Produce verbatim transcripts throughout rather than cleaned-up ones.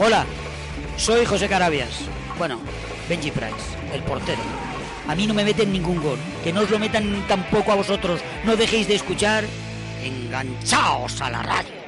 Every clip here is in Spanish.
Hola, soy José Carabias. Bueno, Benji Price, el portero. A mí no me meten ningún gol. Que no os lo metan tampoco a vosotros. No dejéis de escuchar. Enganchaos a la radio.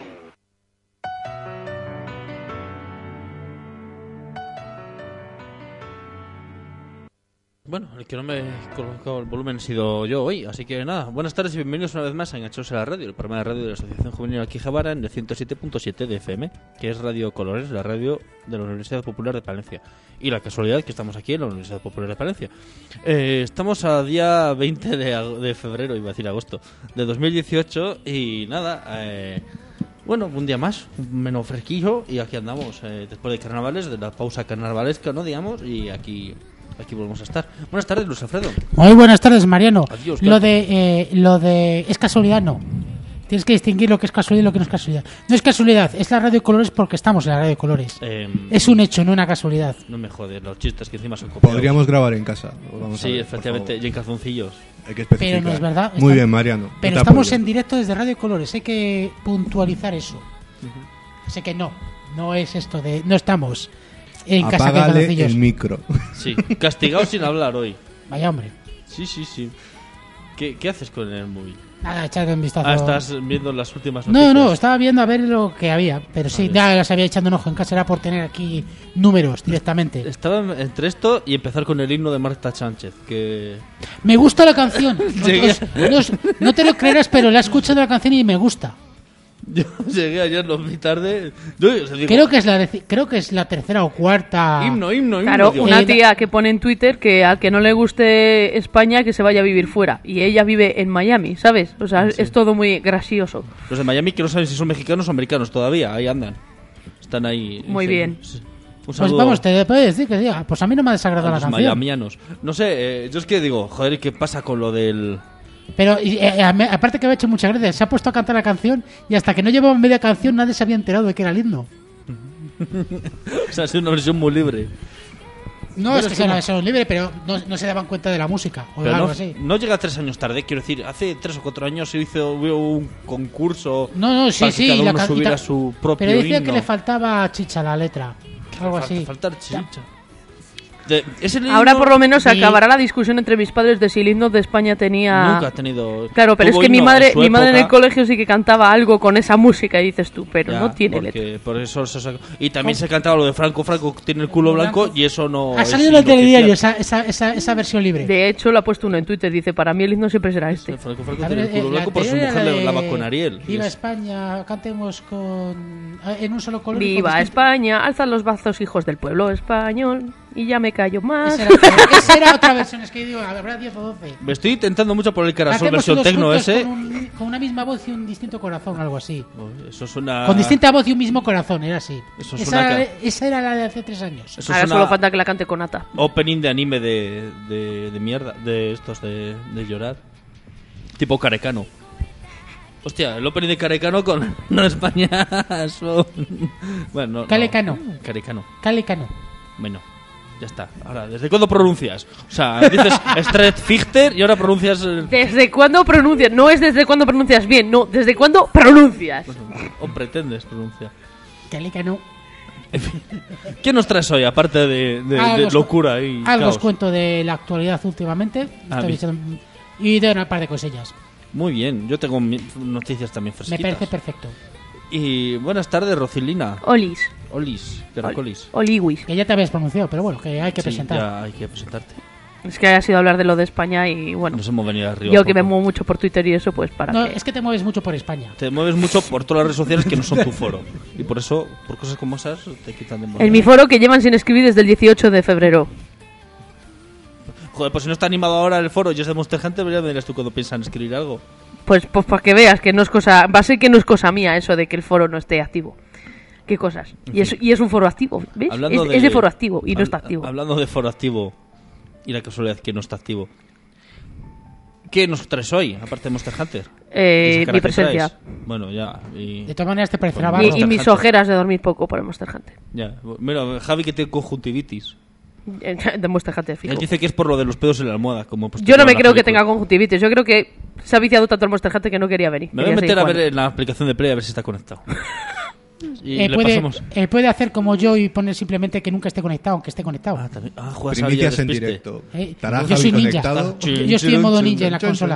Bueno, el que no me he colocado el volumen ha sido yo hoy, así que nada, buenas tardes y bienvenidos una vez más a Enganchados a la Radio, el programa de radio de la Asociación Juvenil Alquijabara en el ciento siete punto siete de F M, que es Radio Colores, la radio de la Universidad Popular de Palencia. Y la casualidad que estamos aquí en la Universidad Popular de Palencia. Eh, estamos a día veinte de, ag- de febrero, iba a decir agosto, de dos mil dieciocho y nada, eh, bueno, un día más, menos fresquillo y aquí andamos, eh, después de carnavales, de la pausa carnavalesca, ¿no? Digamos, y aquí... Aquí volvemos a estar. Buenas tardes, Luis Alfredo. Muy buenas tardes, Mariano. Adiós, lo de eh, lo de es casualidad, no. Tienes que distinguir lo que es casualidad y lo que no es casualidad. No es casualidad, es la Radio Colores porque estamos en la Radio Colores. Eh, es un hecho, no una casualidad. No me jodes, los chistes que encima son copiados. Podríamos grabar en casa. Vamos Sí, a ver, efectivamente, y en calzoncillos. hay que especificar. Pero no es verdad. Muy Está- bien, Mariano. Pero Yo te estamos apoyo. en directo desde Radio Colores, hay que puntualizar eso. Sé que no, no es esto de no estamos en casa de Apágale calzoncillos. el micro. Sí, castigado sin hablar hoy. Vaya hombre. Sí, sí, sí. ¿Qué, qué haces con el móvil? Nada, echad un vistazo. Ah, estás viendo las últimas No, noticias. no, estaba viendo a ver lo que había, pero sí, Vale. ya las había echando un ojo en casa, era por tener aquí números directamente. Estaba entre esto y empezar con el himno de Marta Sánchez, que... Me gusta la canción. Llegué- Os- no, os- no te lo creerás, pero la he escuchado la canción y me gusta. Yo llegué ayer, lo vi tarde... Yo, o sea, digo, Creo que es la deci- creo que es la tercera o cuarta. Himno, himno, himno. Claro, digo, una Eh, tía que pone en Twitter que al que no le guste España que se vaya a vivir fuera. Y ella vive en Miami, ¿sabes? O sea, Sí. es todo muy gracioso. Los de Miami que no saben si son mexicanos o americanos todavía, ahí andan. Están ahí... Muy sí. bien. Sí. Un Pues saludo vamos, te puedes decir que diga, pues a mí no me ha desagradado a la los canción. miamianos. No sé, eh, yo es que digo, joder, ¿qué pasa con lo del...? Pero y, eh, a- aparte que me ha hecho muchas gracias, se ha puesto a cantar la canción y hasta que no llevaba media canción nadie se había enterado de que era el himno. O sea, ha sido una versión muy libre. No Bueno, es que es sea como- una versión libre, pero no, no se daban cuenta de la música o de Pero algo no, así. no llega tres años tarde, quiero decir, hace tres o cuatro años se hizo hubo un concurso No, no, sí, para que sí. cada y la uno ca- y subiera ta- su propio pero decía himno. que le faltaba chicha a la letra. Algo Falta- así. Faltar chicha. De- ese himno Ahora por lo menos se y- acabará la discusión entre mis padres de si el himno de España tenía... nunca ha tenido... Claro, pero es tuvo que mi himno en madre su mi madre en el época, colegio sí que cantaba algo con esa música y dices tú, pero ya, no tiene porque letra. por eso se sacó. Y también se cantaba lo de Franco, Franco tiene el culo blanco, Blanco. y eso no Ha es salido en el inoficial. telediario esa, esa, esa, esa versión libre. De hecho, lo ha puesto uno en Twitter, dice, para mí el himno siempre será este. Franco, Franco A ver, tiene el eh, culo la blanco, por su anterior mujer era le de hablaba con Ariel. y Viva es- España, cantemos con en un solo color. y con Viva distinto- España, alzan los brazos hijos del pueblo español y ya me callo más. Esa era, otra- esa era otra versión, es que yo digo, habrá diez o doce. Me estoy intentando mucho por el Carasol Cantemos versión todos tecno juntos ese. Con, un- con una misma voz y un distinto corazón, algo así. Oh, Eso suena... Con distinta voz y un mismo corazón, era así. Eso esa, suena era, que- esa era la de hace tres años. Eso Ahora suena solo falta que la cante con Ata. opening de anime de, de, de mierda, de estos de, de llorar. Tipo Carecano. Hostia, el opening de Carecano con no España. son- Bueno, no, Calecano. no. Carecano. Calecano. Bueno, ya está. Ahora, ¿desde cuándo pronuncias? O sea, dices Stret Fichter y ahora pronuncias. eh, ¿Desde cuándo pronuncias? No es desde cuándo pronuncias bien, no, ¿desde cuándo pronuncias? O pretendes pronunciar. Calecano. En fin. ¿Qué nos traes hoy, aparte de, de- Algo de os- locura y Algo os caos? cuento de la actualidad últimamente. Ah, Estoy bien. diciendo- y de una par de cosillas. Muy bien, yo tengo mi- noticias también Me fresquitas. parece perfecto. Y buenas tardes, Rocilina. Olis. Olis, Caracolis. Oliwis. Que ya te habías pronunciado, pero bueno, que hay que Sí, presentar. ya hay que presentarte. Es que haya sido hablar de lo de España y bueno, Nos hemos venido arriba. yo un que me poco. muevo mucho por Twitter y eso, pues para No, qué. es que te mueves mucho por España. Te mueves mucho por todas las redes sociales que no son tu foro. Y por eso, por cosas como esas, te quitan de moda. En mi foro que llevan sin escribir desde el dieciocho de febrero. Joder, pues si no está animado ahora el foro y es de Monster Hunter, ya me dirás tú cuando piensan escribir algo. Pues, pues para que veas que no es cosa, va a ser que no es cosa mía eso de que el foro no esté activo. ¿Qué cosas? Y es, y es un foro activo, ¿ves? Hablando Es, es de foro activo y no hab- está activo. Hablando de foro activo y la casualidad que no está activo. ¿Qué nos traes hoy, aparte de Monster Hunter? Eh, ¿Y esa cara mi que presencia. traes? Bueno, ya. Y, De todas maneras te parecerá Bueno, Y, barro. y Monster mis Hunter. ojeras de dormir poco por el Monster Hunter. ya. Mira, Javi que tiene conjuntivitis. De Monster Hunter, fijo. Él dice que es por lo de los pedos en la almohada. Como pues, Yo no toda me la creo que película. tenga conjuntivitis. Yo creo que se ha viciado tanto el Monster Hunter que no quería venir. Me voy a Quería meter seguir a ver jugando. en la aplicación de Play a ver si está conectado. Y eh, le puede, pasamos. eh, puede hacer como yo y poner simplemente que nunca esté conectado, aunque esté conectado. Ah, también. Ah, juegas a Primicias en despiste. directo. Eh, Estará yo Javi soy ninja. conectado. Yo- yo estoy en modo ninja en la consola.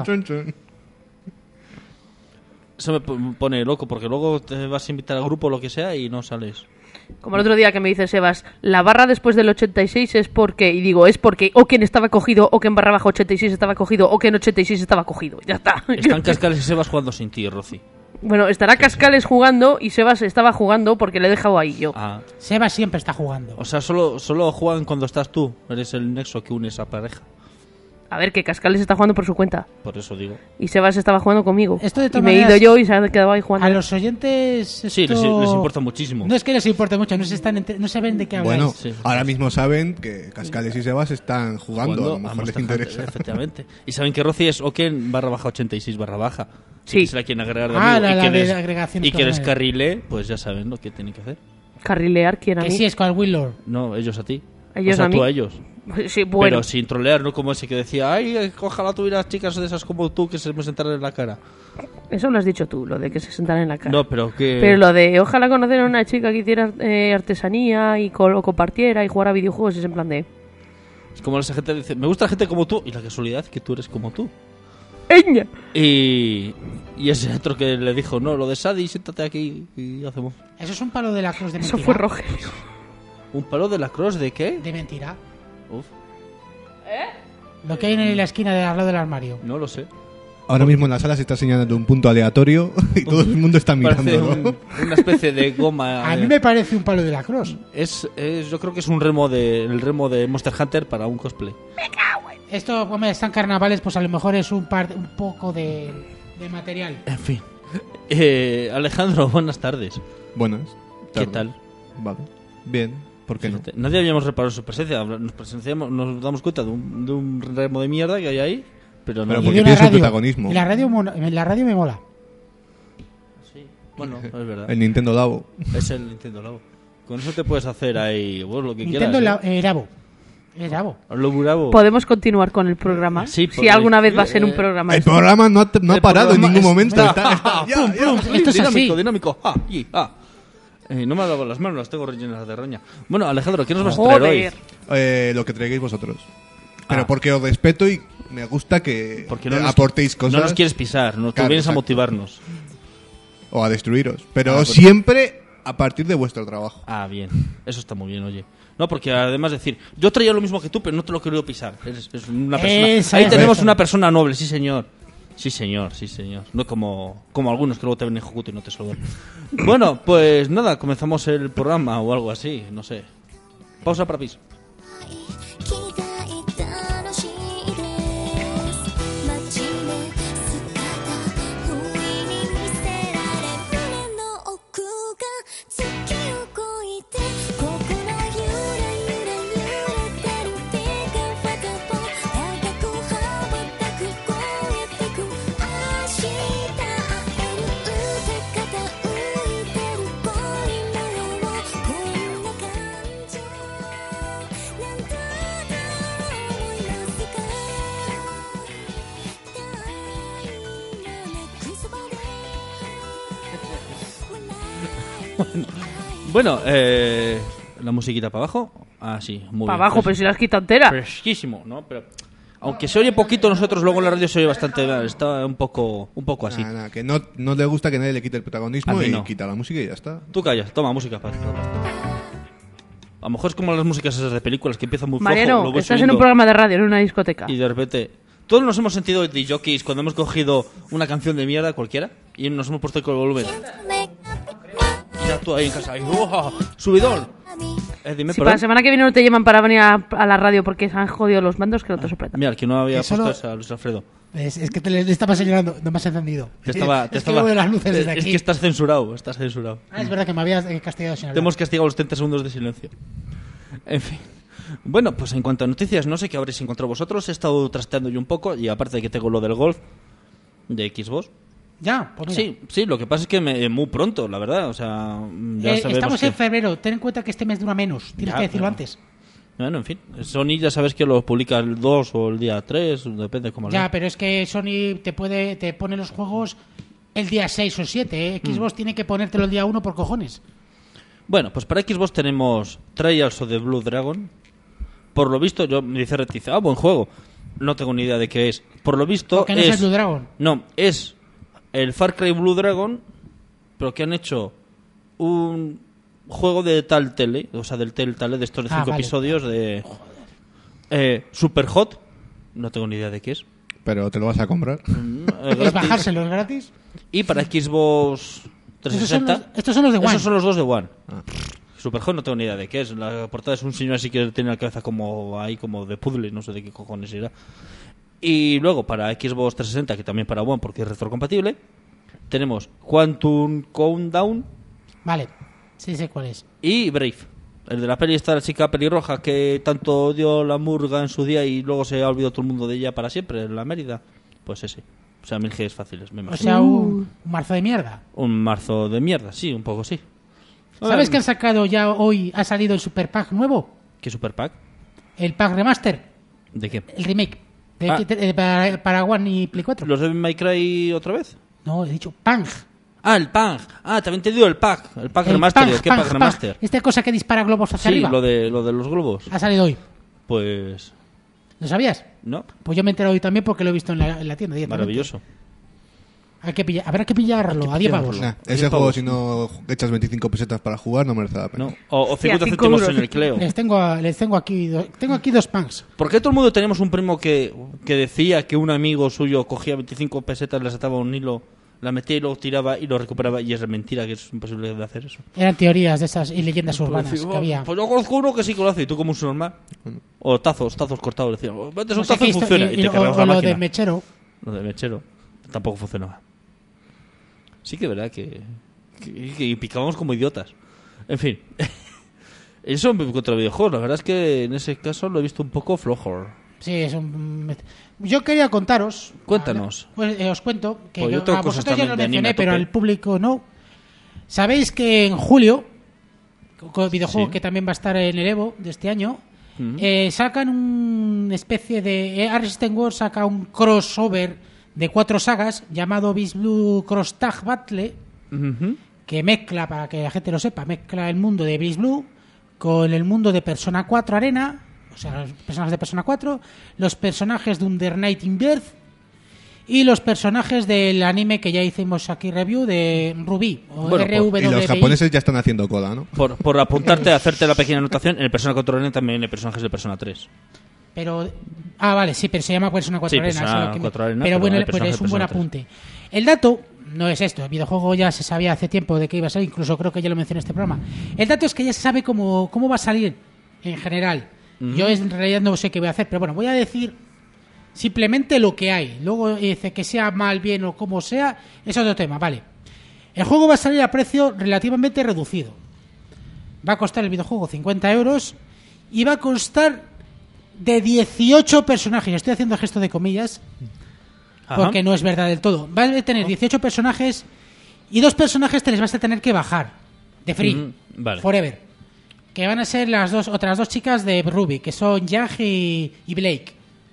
Eso me p- pone loco, porque luego te vas a invitar al grupo o lo que sea y no sales. Como el otro día que me dice Sebas, la barra después del ochenta y seis es porque, y digo, es porque o quien estaba cogido, o que en barra baja ochenta y seis estaba cogido, o que en ochenta y seis estaba cogido. Ya está. Están Cascales y Sebas jugando sin ti, Rosy. Bueno, estará Cascales jugando y Sebas estaba jugando porque le he dejado ahí yo. Ah, Seba siempre está jugando. o sea, solo, solo juegan cuando estás tú. Eres el nexo que une esa pareja. A ver, que Cascales está jugando por su cuenta. Por eso digo. Y Sebas estaba jugando conmigo. Esto de y todas me he ido maneras, yo y se ha quedado ahí jugando. A los oyentes esto... Sí, les, les importa muchísimo. No es que les importe mucho, no se están enter- no saben de qué habláis. Bueno, Sí. ahora mismo saben que Cascales y Sebas están jugando, a lo mejor les Monster interesa. Hunter, efectivamente. Y saben que Rosy es Oken barra baja ochenta y seis barra baja. Sí. Si se la quieren agregar de Ah, amigo la- y la que de les, agregación y que con les él. carrile, pues ya saben lo que tienen que hacer. Carrilear, ¿quién a Que mí? sí, es con el Willor. No, ellos a ti. Ellos o sea, a tú mí. a ellos. Sí, bueno. Pero sin trolear, no como ese que decía, ay, ojalá tuvieras chicas de esas como tú que se me sentaran en la cara. Eso lo has dicho tú, lo de que se sentaran en la cara. No, pero que... Pero lo de ojalá conocer a una chica que hiciera eh, artesanía y co- lo compartiera y jugara a videojuegos es en plan de... Es como esa gente dice, me gusta la gente como tú. Y la casualidad que tú eres como tú. ¡Eña! Y, y ese otro que le dijo, no, lo de Sadie, siéntate aquí y hacemos Eso es un palo de la cruz de Eso mentira. fue Rogelio. un palo de la cross de qué. De mentira. Uf, Lo que hay en la esquina de al lado del armario. no lo sé. Ahora mismo en la sala se está señalando un punto aleatorio y todo el mundo está Parece mirando. un- una especie de goma. A de- mí me parece un palo de la cruz. es, es- yo creo que es un remo de el remo de Monster Hunter para un cosplay. Esto, hombre, están carnavales, pues a lo mejor es un par, un poco de, de material. En fin. Eh, Alejandro, buenas tardes. Buenas. ¿Qué tardes. tal? Vale. Bien. ¿Por qué no? Fíjate, nadie habíamos reparado su presencia. Nos presenciamos, nos damos cuenta de un, de un remo de mierda que hay ahí, pero no. Pero Y porque de una tienes el radio. protagonismo. Y la radio, mola- la radio me mola. Bueno, es verdad. El Nintendo Labo. Es el Nintendo Labo. Con eso te puedes hacer ahí vos lo que Nintendo quieras. la, eh, Labo. Es Labo. ¿eh? Lo bravo. ¿Podemos continuar con el programa? Sí, si porque- alguna vez va a ser un eh, programa. El esto. programa no ha, no ha El parado en programa ningún es- momento. está- Está, está- ya, Pum, ya. pum, Esto es dinámico, así. dinámico. Ah, y, ah. Eh, no me ha dado las manos, las tengo rellenas de roña. Bueno, Alejandro, ¿qué nos vas a traer hoy? Joder. Eh, lo que traigáis vosotros. Pero Ah. porque os respeto y me gusta que Porque no eh, nos, aportéis cosas no nos quieres pisar, no, tú Claro, vienes a exacto. motivarnos. o a destruiros. Pero Ah, pues- siempre a partir de vuestro trabajo. Ah, bien. Eso está muy bien, oye. No, porque además decir, yo traía lo mismo que tú, pero no te lo he querido pisar. Eres, eres una persona. Esa Ahí es tenemos esa. una persona noble, sí, señor. Sí, señor, sí, señor. No como, como algunos que luego te ven en Jokuto y no te saludan. Bueno, pues nada, comenzamos el programa o algo así, no sé. Pausa para pis. 期待楽しいです真面目姿不意に見せられ胸の奥が月を越えて心ゆらゆら揺れてる Big and Fat Ball 高く羽ばたく超えてく明日会えるって肩浮いてる恋模様こんな感情なんだと思いますか大なくそばで Bueno, eh, la musiquita para abajo. Ah, sí, muy Para bien. abajo, pero si la has quitado entera. Fresquísimo, ¿no? Pero aunque se oye poquito, nosotros luego en la radio se oye bastante. Está un poco, un poco así. Nada, nada, que no, no le gusta que nadie le quite el protagonismo A mí y no. quita la música y ya está. Tú callas, toma música para. A lo mejor es como las músicas esas de películas que empiezan muy flojo, Mariano, luego estás en subiendo, un programa de radio, no en una discoteca. y de repente todos nos hemos sentido de jockeys cuando hemos cogido una canción de mierda cualquiera y nos hemos puesto con el volumen. Y ya tú ahí en casa, ahí, ¡oh! ¡Subidón! Eh, dime, Si perdón. para la semana que viene no te llaman para venir a, a la radio porque se han jodido los mandos, que no te sorprenda. Mira, el que no había Eso puesto no- es a Luis Alfredo. Es, es que te le, le estaba señalando, no me has encendido. Te estaba, te es que estaba- no veo las luces es, desde es aquí. que estás censurado, estás censurado. Ah, es verdad que me habías eh, castigado sin Te hablar. hemos castigado los treinta segundos de silencio. En fin. Bueno, pues en cuanto a noticias, no sé qué habréis encontrado vosotros. He estado trasteando yo un poco y aparte de que tengo lo del golf de Xbox. Ya, pues mira. Sí, sí, lo que pasa es que me, muy pronto, la verdad. O sea, ya Eh, sabemos estamos que... en febrero, ten en cuenta que este mes dura menos. Tienes Ya, que decirlo pero- antes. Bueno, en fin. Sony ya sabes que lo publica el dos o el día tres, depende cómo lo Ya, vea. pero es que Sony te puede te pone los juegos el día seis o siete. ¿eh? Mm. Xbox tiene que ponértelo el día uno por cojones. Bueno, pues para Xbox tenemos Trials of the Blue Dragon. Por lo visto, yo me dice Retice, ah, buen juego. No tengo ni idea de qué es. Por lo visto, ¿Por qué no es el Blue Dragon? No, es el Far Cry Blue Dragon, pero que han hecho un juego de Telltale, o sea, del Telltale, de estos de Ah, cinco vale. episodios de eh, Super Hot. No tengo ni idea de qué es. Pero te lo vas a comprar. Mm, eh, ¿Es gratis. bajárselo? ¿Es gratis? Y para Xbox Estos son, trescientos sesenta. los, estos son los de One. Esos son los dos de One. Ah. Superhot no tengo ni idea de qué es. La portada es un señor así que tiene la cabeza como ahí, como de puzzle, no sé de qué cojones era. Y luego para Xbox trescientos sesenta, que también para One porque es retrocompatible, tenemos Quantum Countdown Vale, sí sé cuál es. y Brave. El de la peli está la chica pelirroja que tanto dio la murga en su día y luego se ha olvidado todo el mundo de ella para siempre, en la Mérida. Pues ese. O sea, mil Gs fáciles, me O imagino. sea, un, un marzo de mierda. Un marzo de mierda, sí, un poco sí. ¿Sabes Ah, que han sacado ya hoy, ha salido el Super Pack nuevo? ¿Qué Super Pack? El Pack Remaster, ¿De qué? el remake. De, Ah. de- de- para, para One y Play cuatro. ¿Los de My Cry otra vez? No, he dicho Pang. Ah, el Pang. Ah, también te digo el Pack. El Pack El Remaster. Pang, ¿Qué Pang, Pack Pang. Remaster? Esta cosa que dispara globos hacia Sí, arriba. lo de, lo de los globos. Ha salido hoy. Pues... ¿Lo sabías? No, Pues yo me he enterado hoy también porque lo he visto en la, en la tienda. directamente. maravilloso. Hay que pillar, habrá que pillarlo a diez pavos. Nah, Diez ese juego, pavos. si no echas veinticinco pesetas para jugar, no merece la pena. No. O, o Sí, a cincuenta cinco céntimos euros. en el Cleo. Les tengo, a- les tengo aquí, do- tengo aquí dos Pangs. ¿Por qué todo el mundo teníamos un primo que, que decía que un amigo suyo cogía veinticinco pesetas, les ataba un hilo, la metía y lo tiraba y lo recuperaba? Y es mentira, que es imposible de hacer eso. Eran teorías de esas y leyendas urbanas Pues, que había. pues yo conozco uno que sí que lo hace y tú como un normal. O tazos, tazos cortados. Decían, oh, metes un No sé tazo qué y histo- funciona. Y, y- te o, cargas o la lo máquina. de mechero. Lo de mechero. Tampoco funcionaba. Sí que es verdad que, que, que picábamos como idiotas. En fin. Eso en contra de videojuegos. La verdad es que en ese caso lo he visto un poco flojo. Sí, es un... Yo quería contaros. Cuéntanos. Pues eh, os cuento que Pues yo tengo a cosas vosotros ya también lo de anime mencioné, a pero tope. al público no. Sabéis que en julio, con el videojuego Sí. que también va a estar en el Evo de este año, Ujú. eh, sacan una especie de... Eh, Resistance Wars saca un crossover de cuatro sagas llamado Beast Blue Cross Tag Battle, Ujú. que mezcla, para que la gente lo sepa, mezcla el mundo de Beast Blue con el mundo de Persona cuatro Arena, o sea, los personajes de Persona cuatro, los personajes de Under Night in Birth y los personajes del anime que ya hicimos aquí review de Ruby o Bueno, R V Y los I. japoneses ya están haciendo cola, ¿no? Por, por apuntarte a hacerte la pequeña anotación, en el Persona cuatro Arena también hay personajes de Persona tres. Pero ah, vale, sí, pero se llama Persona cuatro Sí, Arena, Persona eso es lo que me- cuatro Arena, pero pero bueno, hay pues personajes es de un buen Persona apunte. El dato no es esto, el videojuego ya se sabía hace tiempo de que iba a salir, incluso creo que ya lo mencioné en este programa. El dato es que ya se sabe cómo, cómo va a salir en general. Yo en realidad no sé qué voy a hacer, pero bueno, voy a decir simplemente lo que hay. Luego dice que sea mal, bien o como sea, es otro tema, vale. El juego va a salir a precio relativamente reducido. Va a costar el videojuego cincuenta euros y va a costar de dieciocho personajes. Estoy haciendo el gesto de comillas Ajá. porque no es verdad del todo. Va a tener dieciocho personajes y dos personajes te les vas a tener que bajar de free, Ujú, vale. forever. Que van a ser las dos otras dos chicas de Ruby, que son Jag y, y Blake.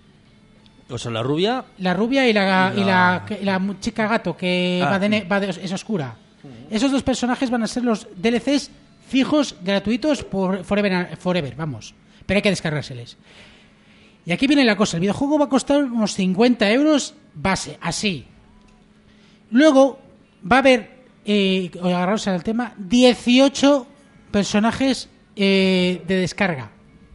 O sea, la rubia... La rubia y la, La- y la, que- la mu- chica gato que Ah, va, de, sí. ne- va de- es oscura. Esos dos personajes van a ser los D L Cs fijos, gratuitos por forever, forever, vamos. Pero hay que descargárseles. Y aquí viene la cosa. El videojuego va a costar unos cincuenta euros base, así. Luego va a haber, eh, agarraros al tema, dieciocho personajes eh, de descarga.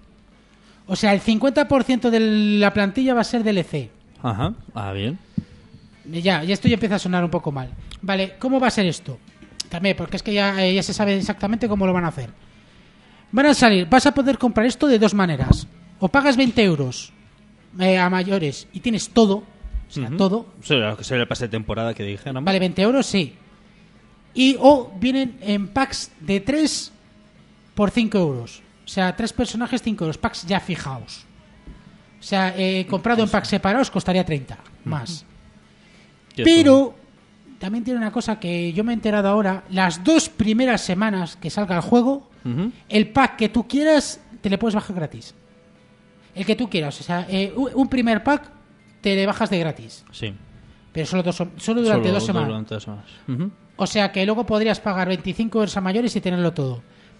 O sea, el cincuenta por ciento de la plantilla va a ser D L C. Ajá. Ah, bien. Ya, ya esto ya empieza a sonar un poco mal. Vale, ¿cómo va a ser esto? También, porque es que ya, eh, ya se sabe exactamente cómo lo van a hacer. Van a salir, vas a poder comprar esto de dos maneras. O pagas veinte euros eh, a mayores y tienes todo, o sea, Ujú. todo. Será lo que será el pase de temporada que dije, ¿no? Vale, veinte euros, sí. Y o vienen en packs de tres por cinco euros. O sea, tres personajes, cinco euros. Packs ya fijaos. O sea, eh, comprado en packs separados costaría treinta más. Que Pero también tiene una cosa que yo me he enterado ahora. Las dos primeras semanas que salga el juego, eso- Ujú. el pack que tú quieras te le puedes bajar gratis. El que tú quieras. O sea, eh, un un primer pack te le bajas de gratis. Sí. Pero solo, dos, solo durante Solo dos semanas. durante dos semanas. Ujú. O sea que luego podrías pagar veinticinco euros a mayores y tenerlo todo.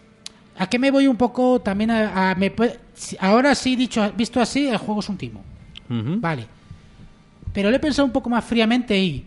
¿A qué me voy un poco también a... a- me puede- si- ahora sí, dicho, visto así, el juego es un timo. Ujú. Vale. Pero lo he pensado un poco más fríamente y...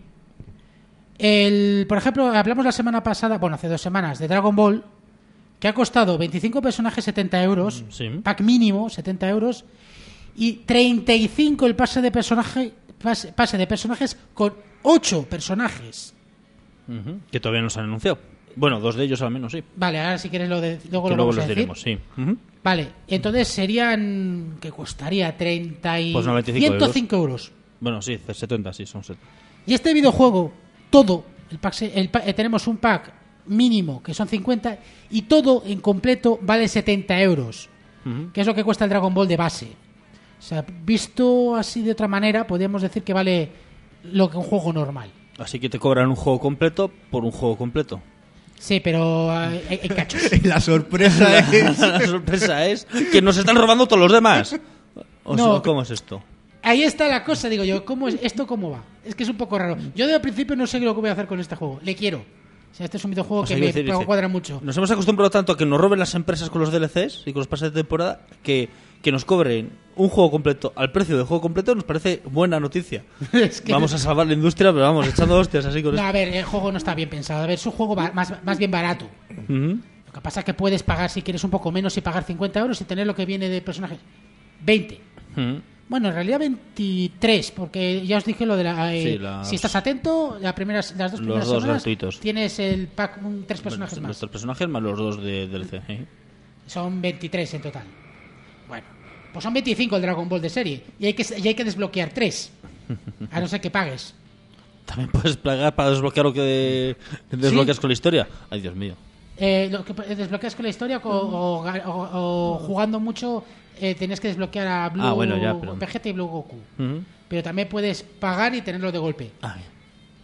El, por ejemplo, hablamos la semana pasada, bueno, hace dos semanas, de Dragon Ball, que ha costado veinticinco personajes setenta euros, Sí. pack mínimo setenta euros, y treinta y cinco el pase de personaje pase, pase de personajes con ocho personajes. Ujú. Que todavía no se han anunciado. Bueno, dos de ellos al menos, sí. Vale, ahora si quieres lo de, luego Que lo luego vamos a los decir. diremos, sí. Ujú. Vale, entonces serían... ¿Qué costaría? treinta y... Pues noventa y cinco ciento cinco euros. Bueno, sí, setenta, sí, son setenta. Y este videojuego, todo, el pack, se- el pa- eh, tenemos un pack mínimo que son cincuenta y todo en completo vale setenta euros, Ujú. que es lo que cuesta el Dragon Ball de base. O sea, visto así de otra manera, podríamos decir que vale lo que un juego normal. Así que te cobran un juego completo por un juego completo. Sí, pero eh, hay, hay cachos. La sorpresa es... La sorpresa es que nos están robando todos los demás. O No. sea, ¿cómo es esto? Ahí está la cosa, digo yo, ¿cómo es esto cómo va? Es que es un poco raro. Yo de al principio no sé lo que voy a hacer con este juego. Le quiero. O sea, este es un videojuego O sea, que quiero me decir, dice, cuadra mucho. Nos hemos acostumbrado tanto a que nos roben las empresas con los D L Cs y con los pases de temporada que, que nos cobren un juego completo al precio del juego completo nos parece buena noticia. Es que- Vamos a salvar la industria, pero vamos, echando hostias así con No, esto. a ver, el juego no está bien pensado. A ver, es un juego ba- más, más bien barato. Ujú. Lo que pasa es que puedes pagar, si quieres un poco menos, y pagar cincuenta euros y tener lo que viene de personajes. veinte. Ujú. Bueno, en realidad veintitrés, porque ya os dije lo de la... eh, Sí, las- Si estás atento, la primera, las dos Los primeras dos semanas gratuitos. tienes el pack, un, tres personajes Bueno, más. Nuestros personajes más los dos de D L C. ¿eh? Son veintitrés en total. Bueno, pues son veinticinco el Dragon Ball de serie. Y hay que, y hay que desbloquear tres. A no ser que pagues. También puedes pagar para desbloquear lo que desbloqueas con la historia. Ay, Dios mío. Eh, lo que desbloqueas con la historia o, o- o- o jugando mucho eh, tienes que desbloquear a Blue Ah, bueno, ya, pero- Vegeta y Blue Goku. Ujú. Pero también puedes pagar y tenerlo de golpe. Ah, bien.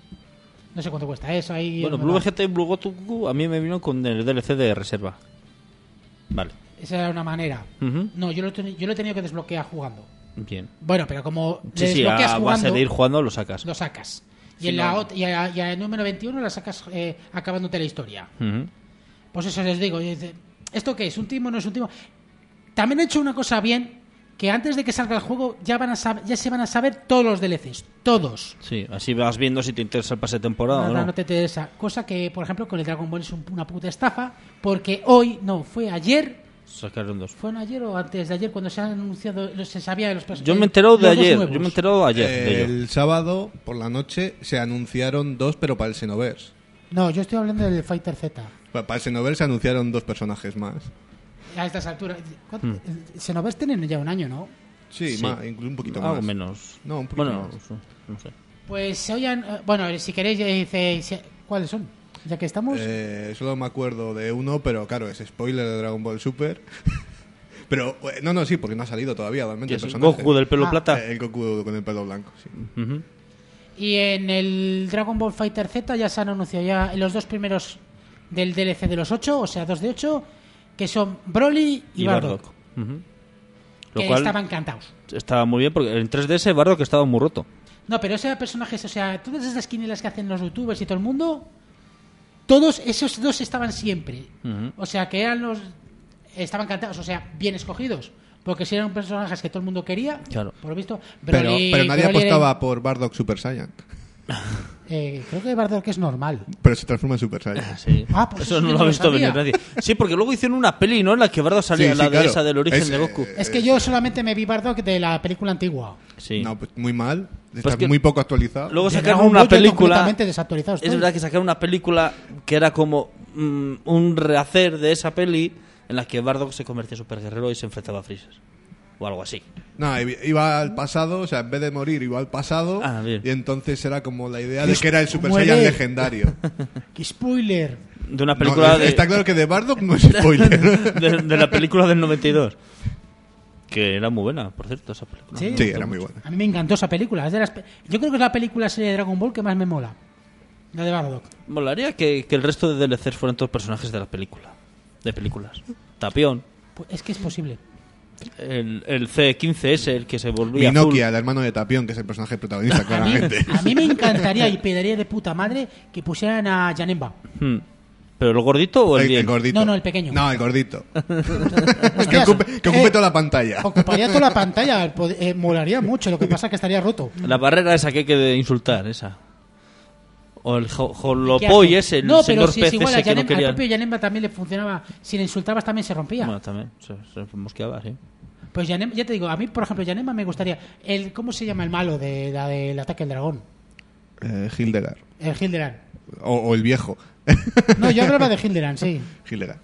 No sé cuánto cuesta eso. Ahí Bueno, me Blue va. Vegeta y Blue Goku a mí me vino con el D L C de reserva. Vale. Esa era una manera. Ujú. No, yo lo, he teni- yo lo he tenido que desbloquear jugando. Bien. Bueno, pero como Sí, le sí, a desbloqueas base jugando, de ir jugando lo sacas. lo sacas. Y, Sí, en la no. ot- y, a- y al número veintiuno la sacas eh, acabándote la historia. Ujú. Pues eso les digo. y dice, ¿esto qué es? ¿Un timo o no es un timo? También he hecho una cosa bien, que antes de que salga el juego ya van a sab- ya se van a saber todos los D L Cs. Todos. Sí, así vas viendo si te interesa el pase de temporada No, o no, no. no te interesa. Cosa que, por ejemplo, con el Dragon Ball es un- una puta estafa, porque hoy, no, fue ayer, Sacaron dos. fue ayer o antes de ayer cuando se han anunciado, se sabía de los personajes. Yo me he enterado de los dos ayer. nuevos. Yo me he enterado ayer de ello. El sábado por la noche se anunciaron dos, pero para el Xenoverse. No, yo estoy hablando del Fighter Z. Pa- Para el Xenoverse se anunciaron dos personajes más. A estas alturas. ¿Cuánto- Hmm. el Xenoverse tienen ya un año, ¿no? Sí, Sí. más, incluso un poquito Algo más. menos. No, un poquito Bueno, más. no sé. Pues se oían. eh, Bueno, si queréis, eh, dice. si- ¿Cuáles son? Ya que estamos. Eh, solo me acuerdo de uno, pero claro, es spoiler de Dragon Ball Super. pero, eh, no, no, sí, porque no ha salido todavía, realmente. ¿Qué el es? personaje. Goku del pelo Ah. plata. Eh, El Goku con el pelo blanco, sí. Ujú. Y en el Dragon Ball Fighter Z ya se han anunciado ya los dos primeros del D L C de los ocho, o sea, dos de ocho, que son Broly y, Y Bardock. Bardock. Ujú. Lo Que cual estaban encantados. estaba muy bien porque en tres D S Bardock estaba muy roto. No, pero ese personaje, o sea, todas esas quinielas que hacen los youtubers y todo el mundo, todos esos dos estaban siempre. Ujú. O sea, que eran los. Estaban encantados, o sea, bien escogidos. Porque si eran personajes que todo el mundo quería, Claro. por lo visto. Pero, Broly- pero nadie Broly era- apostaba por Bardock Super Saiyan. eh, creo que Bardock es normal. Pero se transforma en Super Saiyan. Sí. Ah, pues eso eso no yo lo no ha lo visto venir sabía. nadie. Sí, porque luego hicieron una peli, ¿no? En la que Bardock salía, Sí, sí, la de claro. esa del origen Es, de Goku. eh, Es que yo solamente me vi Bardock de la película antigua. Sí. No, pues muy mal. Está Pues que- muy poco actualizado. Luego De sacaron Dragon una Ball yo película. completamente desactualizado Es estoy. verdad que sacaron una película que era como mm, un rehacer de esa peli en la que Bardock se convertía en superguerrero y se enfrentaba a Freezer. O algo así. No, iba al pasado, o sea, en vez de morir, iba al pasado. Ah, bien. Y entonces era como la idea de que era el Super Muere. Saiyan legendario. ¡Qué spoiler! De una No, película es- de, Está claro que de Bardock no es spoiler. de, de la película del noventa y dos. Que era muy buena, por cierto, esa película. Sí. sí, era muy buena. A mí me encantó esa película. Es de las pe- Yo creo que es la película serie de Dragon Ball que más me mola. La de Bardock. Molaría que, que el resto de D L Cs fueran todos personajes de la película. De películas. Tapión. Pues es que es posible. El, el C quince S, el que se volvía azul. Minokia, el hermano de Tapión, que es el personaje protagonista, A mí, claramente. a mí me encantaría y pediría de puta madre que pusieran a Janemba. Hmm. ¿Pero el gordito o el, El, bien? el gordito. No, no, el pequeño. No, el gordito. que Hostias, ocupe, que ocupe eh, toda la pantalla. Ocuparía toda la pantalla, pod- eh, molaría mucho, lo que pasa es que estaría roto. La barrera esa que hay que insultar, esa. O el jo- ¿Qué Jolopoy hace? ese, el no, señor pero si pez es igual, ese a que no Yanem- quería... al propio Yanemba también le funcionaba. Si le insultabas también se rompía. Bueno, también, se, se mosqueaba, sí. Pues Yanem, ya te digo, a mí, por ejemplo, Yanemba me gustaría. El, ¿Cómo se llama el malo de la del ataque del dragón? Eh, Hildegard. El Hilderan. O, o el viejo. No, yo hablaba de Hilderan, sí. Hildegard.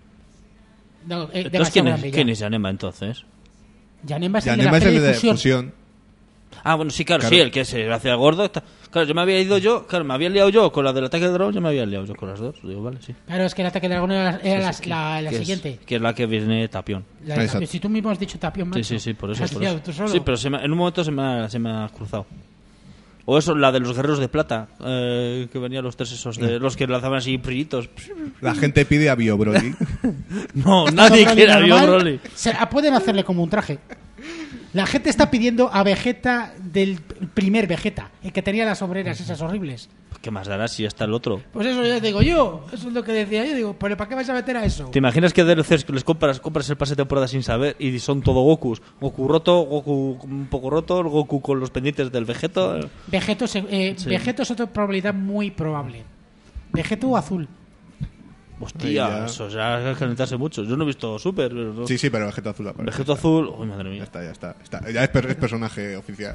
No, eh, Entonces, demasiado ¿quién es, grande ya. ¿quién es Yanema entonces? Yanemba es Ya el de la Nema es el peli de fusión. fusión. Ah, bueno, sí, claro, Claro. sí, el que se hace el gordo. Está... Claro, yo me había ido yo, claro, me había liado yo con la del ataque del dragón, yo me había liado yo con las dos. Digo, vale, sí. Claro, es que el ataque del dragón era, era la, Sí, sí, la- la que es- siguiente. que es la que viene Tapión. La de Exacto. Tapión. Si tú mismo has dicho Tapión, Sí, macho. sí, sí, por eso. Has por liado eso. tú solo. Sí, pero se me- en un momento se me, ha, se me ha cruzado. O eso, la de los guerreros de plata, eh, que venían los tres esos, de los que lanzaban así brillitos. La gente pide a Bio Broly. No, Tanto nadie Broly quiere a Bio normal, Broly. se- ah, pueden hacerle como un traje. La gente está pidiendo a Vegeta del primer Vegeta, el que tenía las sombreras esas horribles. ¿Qué más dará si ya está el otro? Pues eso ya digo yo, eso es lo que decía yo, digo, pero ¿para qué vais a meter a eso? ¿Te imaginas que D L Cs que les compras, compras el pase de temporada sin saber y son todo Gokus? Goku roto, Goku un poco roto, el Goku con los pendientes del Vegeto. Vegeto, se- eh, Sí. Vegeto es otra probabilidad muy probable. Vegeto azul. Hostia, Ahí ya. eso ya es calentarse mucho. Yo no he visto Super, pero no- Sí, sí, pero Vegeta azul aparece. Vegeto azul. Uy, madre Ya mía. está, ya está. está. Ya es, per- es personaje oficial.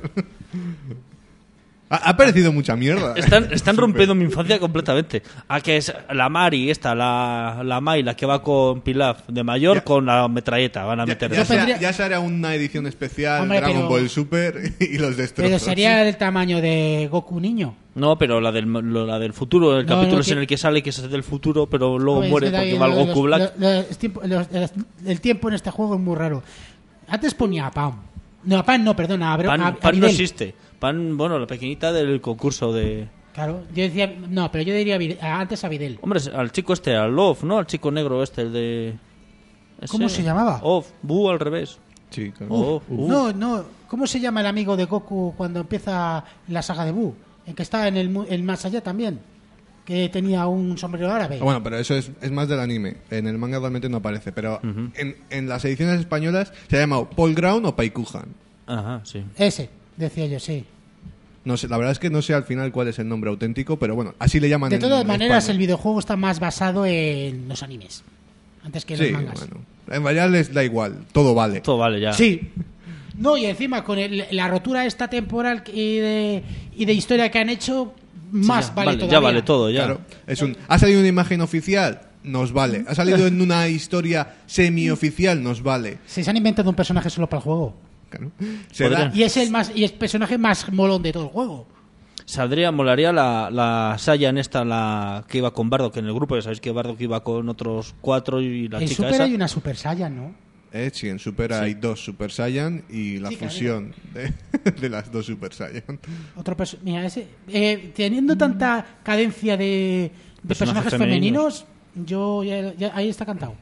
ha, ha aparecido mucha mierda. Están, están rompiendo mi infancia completamente. A que es la Mari, esta, la, la Mai, la que va con Pilaf de mayor, Ya. con la metralleta. Van a Ya, meter ya, Yo se, pondría- ya se hará una edición especial Hombre, Dragon pero- Ball Super y los destrozos. Pero sería del tamaño de Goku niño. No, pero la del, lo- la del futuro, el No, capítulo no, es que- en el que sale que es del futuro, pero luego Joder, muere es que porque David, va el los- Goku Black. los- los tiempo- los- los- el tiempo en este juego es muy raro. Antes ponía a Pam. No, a Pam no, perdona. A, Bro- Pan, a- a Pan no Videl. existe. Pan, bueno, la pequeñita del concurso de... Claro, yo decía, no, pero yo diría Videl- a- antes a Videl. Hombre, al chico este, al Love, ¿no? Al chico negro este, el de... ¿Cómo se llamaba? Off, Bu al revés. Sí, claro. Off, Bu. No, no, ¿cómo se llama el amigo de Goku cuando empieza la saga de Buu? El que está en el, mu- el más allá también, que tenía un sombrero árabe. Ah, bueno, pero eso es, es más del anime. En el manga realmente no aparece. Pero en, en las ediciones españolas se ha llamado Paul Ground o Paikuhan. Ajá, sí. Ese, decía yo, sí. No sé, la verdad es que no sé al final cuál es el nombre auténtico, pero bueno, así le llaman De en todas maneras, España. el videojuego está más basado en los animes, antes que en Sí, los mangas. bueno. En realidad les da igual, todo vale. Todo vale ya. Sí. No, y encima con el- la rotura esta temporal y de, y de historia que han hecho, Sí, más ya, vale, vale, todavía. ya vale todo, ya. Claro, es un, ha salido una imagen oficial, nos vale. Ha salido en una historia semi-oficial, nos vale. Si se han inventado un personaje solo para el juego. Claro. Se da- Podrían. Y es el más y es el personaje más molón de todo el juego. Saldría, molaría la, la Saiyan esta, la que iba con Bardock en el grupo. Ya sabéis que Bardock iba con otros cuatro y la en chica Super esa. hay una Super Saiyan, ¿no? Eh, sí, en Super hay dos Super Saiyan y la Sí, claro. fusión de, de las dos Super Saiyan. Otro perso- Mira, ese, eh, teniendo tanta cadencia de, de Personajes personajes femeninos, yo ya- ya- ahí está cantado.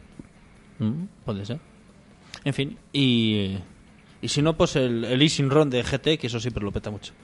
Mm, puede ser. En fin, y, y si no, pues el, el Easing Run de G T, que eso siempre lo peta mucho.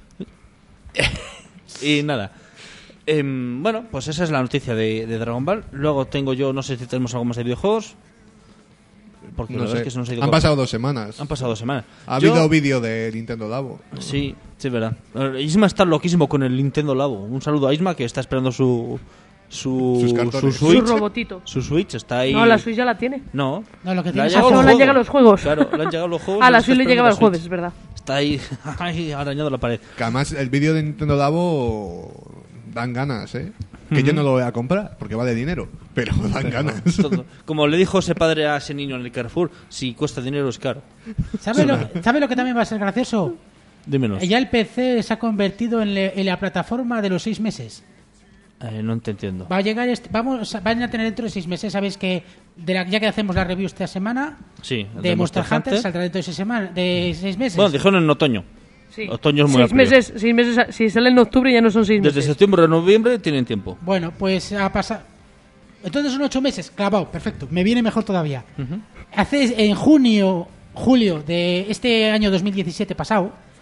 Y nada. Em, bueno, pues esa es la noticia de, de Dragon Ball. Luego tengo yo, no sé si tenemos algo más de videojuegos. Porque la No verdad sé. es que se nos ha ido Han co- pasado dos semanas. Han pasado dos semanas. Ha Yo- habido vídeo de Nintendo Labo. Sí, sí, es verdad. Eh, Isma está loquísimo con el Nintendo Labo. Un saludo a Isma que está esperando su su, Sus su cartones. Su Switch. robotito. Su Switch está ahí. No, la Switch ya la tiene. No. No, lo que Le tiene ha es llegado a- los no le han llegado los juegos. Claro, le han llegado los juegos. A y la está Switch le esperando llegaba la el jueves, Switch. es verdad. Está ahí, ahí arañado la pared. Que además el vídeo de Nintendo Labo dan ganas, ¿eh? Que yo no lo voy a comprar porque vale dinero, pero dan ganas. Todo. Como le dijo ese padre a ese niño en el Carrefour, si cuesta dinero es caro. ¿Sabes lo, ¿sabe lo que también va a ser gracioso? Dímenos. Ya el P C se ha convertido en, le- en la plataforma de los seis meses. Eh, no te entiendo. Va a llegar, este- vamos, a- van a tener dentro de seis meses. Sabéis que de la- ya que hacemos la review esta semana Sí, el de, Monster Hunter, saldrá dentro de seis, semana, de seis meses. Bueno, dijeron en otoño. Sí. Otoño es muy seis amplio. meses, seis meses. Si sale en octubre ya no son seis Desde meses. septiembre a noviembre tienen tiempo. Bueno, pues ha pasado. Entonces son ocho meses, clavado, perfecto. Me viene mejor todavía. Hace en junio, julio de este año dos mil diecisiete pasado,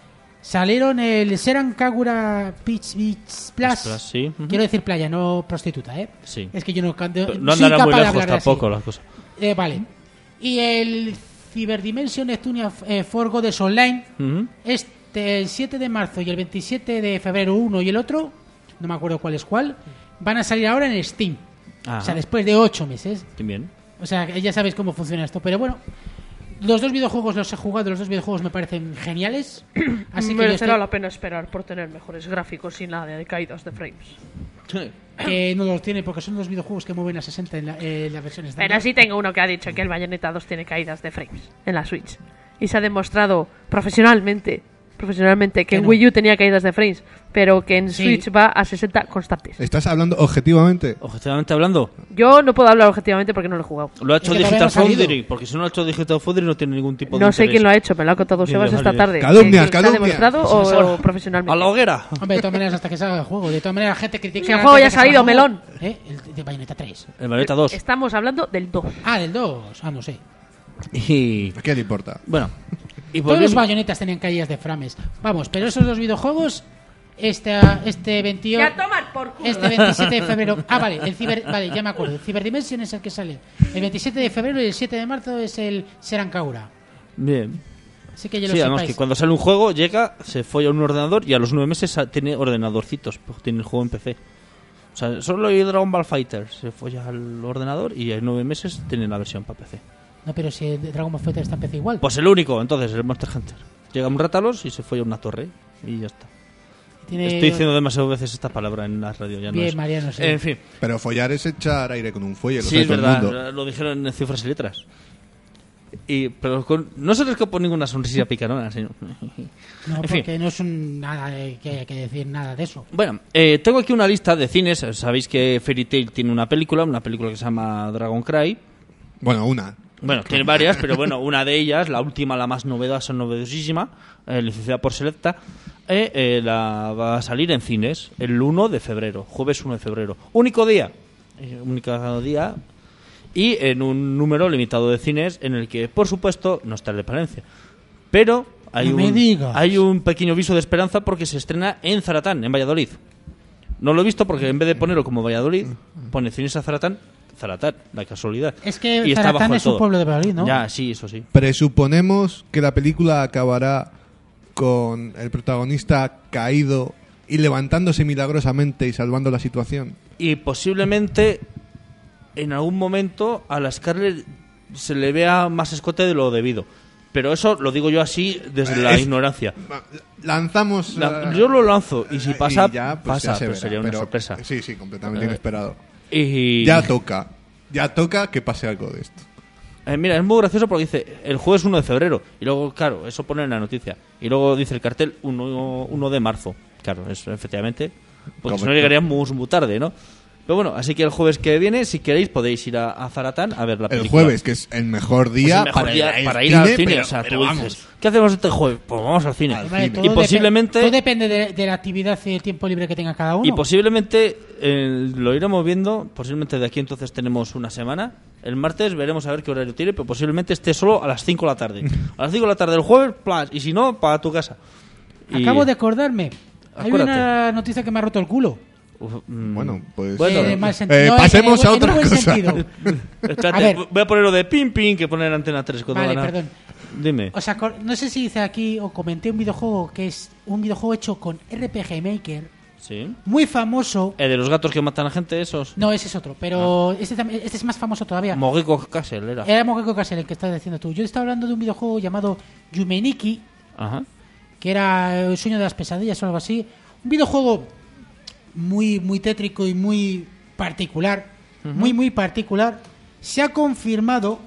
salieron el Seran Kagura Beach Beach Plus. Plus, sí. Ujú. Quiero decir playa, no prostituta, ¿eh? Sí. Es que yo no, canto, No soy andará muy incapaz de lejos hablar así. tampoco la cosa. Eh, vale. Y el Cyberdimension Neptunia eh, For Goddess Online, Ujú. este el siete de marzo y el veintisiete de febrero uno y el otro, no me acuerdo cuál es cuál, van a salir ahora en Steam. Ajá. O sea, después de ocho meses. Bien. O sea, ya sabéis cómo funciona esto. Pero bueno, los dos videojuegos los he jugado, los dos videojuegos me parecen geniales. Así que yo Merecerá estoy- la pena esperar por tener mejores gráficos sin nada de caídas de frames. que no los tiene porque son dos videojuegos que mueven a sesenta en la, eh, la versión estándar. Pero sí tengo uno que ha dicho que el Bayonetta dos tiene caídas de frames en la Switch. Y se ha demostrado profesionalmente profesionalmente que Que en no. Wii U tenía caídas de frames, pero que en Sí. Switch va a sesenta constantes. ¿Estás hablando objetivamente? Objetivamente hablando, Yo no puedo hablar objetivamente porque no lo he jugado. lo ha hecho Es que todavía Digital no ha salido. Foundry, porque si no lo ha hecho Digital Foundry no tiene ningún tipo de No sé interés. quién lo ha hecho, me lo ha contado Bien, Sebas vale. esta tarde. Calumnias, Que- que ¿Se ha calumnias. demostrado o, o profesionalmente? ¡A la hoguera! Hombre, de todas maneras, hasta que salga el juego. De todas maneras, la gente critica... Si el antes juego de ya ha que salga salido, el juego. melón. ¿Eh? El de Bayonetta tres. El Bayonetta dos. Estamos hablando del dos. Ah, del dos. Ah, no sé. Y... ¿A qué le importa? Bueno. Y Todos los volviendo... Bayonetas tenían caídas de frames. Vamos, pero esos dos videojuegos... Este, este veintiocho... Ya tomar por culo. Este veintisiete de febrero... Ah, vale, el ciber, vale, ya me acuerdo. El Cyberdimension es el que sale. El veintisiete de febrero y el siete de marzo es el Seran Kaura. Bien. Así que ya lo Sí, además sepáis. que cuando sale un juego, llega, se folla un ordenador y a los nueve meses sa- tiene ordenadorcitos, porque tiene el juego en P C. O sea, solo hay Dragon Ball Fighter, se folla al ordenador y en nueve meses tiene la versión para P C. No, pero si el Dragon Ball Fighter está en P C igual. Pues el único, entonces, el Monster Hunter. Llega un Rátalos y se folla una torre y ya está. Tiene... Estoy diciendo demasiadas veces esta palabra en la radio, ya no Bien, es. Mariano, sí. En fin, Pero follar es echar aire con un fuelle, lo sí, sabe es todo el verdad, mundo. lo dijeron en cifras y letras. Y, pero con- no se le escapó ninguna sonrisa picarona, señor. No, en fin. porque no es un, nada de, que hay que decir nada de eso. Bueno, eh, tengo aquí una lista de cines. Sabéis que Fairy Tail tiene una película, una película que se llama Dragon Cry. Bueno, una. Bueno, tiene varias, pero bueno, una de ellas, la última, la más novedosa, novedosísima, eh, licenciada por Selecta, eh, eh, la va a salir en cines el uno de febrero, jueves uno de febrero. Único día, eh, único día, y en un número limitado de cines en el que, por supuesto, no está el de Palencia. Pero hay, No me un, digas. hay un pequeño viso de esperanza porque se estrena en Zaratán, en Valladolid. No lo he visto porque en vez de ponerlo como Valladolid, pone cines a Zaratán, Zaratán, la casualidad. Es que Y está Zaratán bajo el es un todo. pueblo de Valladolid, ¿no? Ya, sí, eso sí. Presuponemos que la película acabará con el protagonista caído y levantándose milagrosamente y salvando la situación. Y posiblemente en algún momento a la Scarlett se le vea más escote de lo debido. Pero eso lo digo yo así desde la Es- ignorancia. Va, Lanzamos... La- eh, yo lo lanzo y si pasa, ya, pues pasa, ya se pero verá, sería una pero- sorpresa. Sí, sí, completamente Eh, inesperado. Y Ya toca. Ya toca que pase algo de esto. Eh, mira, es muy gracioso porque dice el jueves uno de febrero. Y luego, claro, eso pone en la noticia. Y luego dice el cartel uno de marzo. Claro, eso efectivamente. Porque si no Correcto. llegaríamos muy tarde, ¿no? Pero bueno, así que el jueves que viene, si queréis, podéis ir a, a Zaratán a ver la El película. jueves, que es el mejor Pues día, el mejor para, día ir, para al ir al cine. pero- o sea, pero tú vamos. dices, ¿qué hacemos este jueves? Pues vamos al cine. Vale, y todo posiblemente... depe- todo depende de, de la actividad y el tiempo libre que tenga cada uno. Y posiblemente eh, lo iremos viendo, posiblemente de aquí entonces tenemos una semana. El martes veremos a ver qué horario tiene, pero posiblemente esté solo a las cinco de la tarde. A las cinco de la tarde el jueves, plas, y si no, para tu casa. Y- Acabo de acordarme. Hay Acuérdate. una noticia que me ha roto el culo. Uf, mm, Bueno, pues... Bueno, Eh, en mal eh, sentido. No, pasemos en- a en otra un buen cosa. sentido. espérate, A ver. voy a poner lo de pin pin que pone en Antena tres. Cuando Vale, van a- perdón. Dime. O sea, no sé si hice aquí o comenté un videojuego que es un videojuego hecho con R P G Maker, Sí. muy famoso. Eh, de los gatos que matan a gente, esos. No, ese es otro, pero Ah. este, también- este es más famoso todavía. Mogeko Castle era. Era Mogeko Castle, el que estás diciendo tú. Yo estaba hablando de un videojuego llamado Yumeniki, Ajá. que era El sueño de las pesadillas o algo así. Un videojuego muy, muy tétrico y muy particular. Muy, muy particular. Se ha confirmado.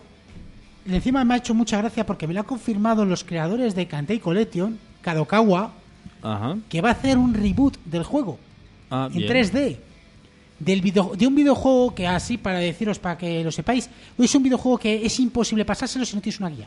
Y encima me ha hecho mucha gracia porque me lo han confirmado los creadores de Kantei Collection, Kadokawa, Ajá. que va a hacer un reboot del juego Ah, en bien. tres D. Del video, de un videojuego que, así para deciros, para que lo sepáis, es un videojuego que es imposible pasárselo si no tienes una guía.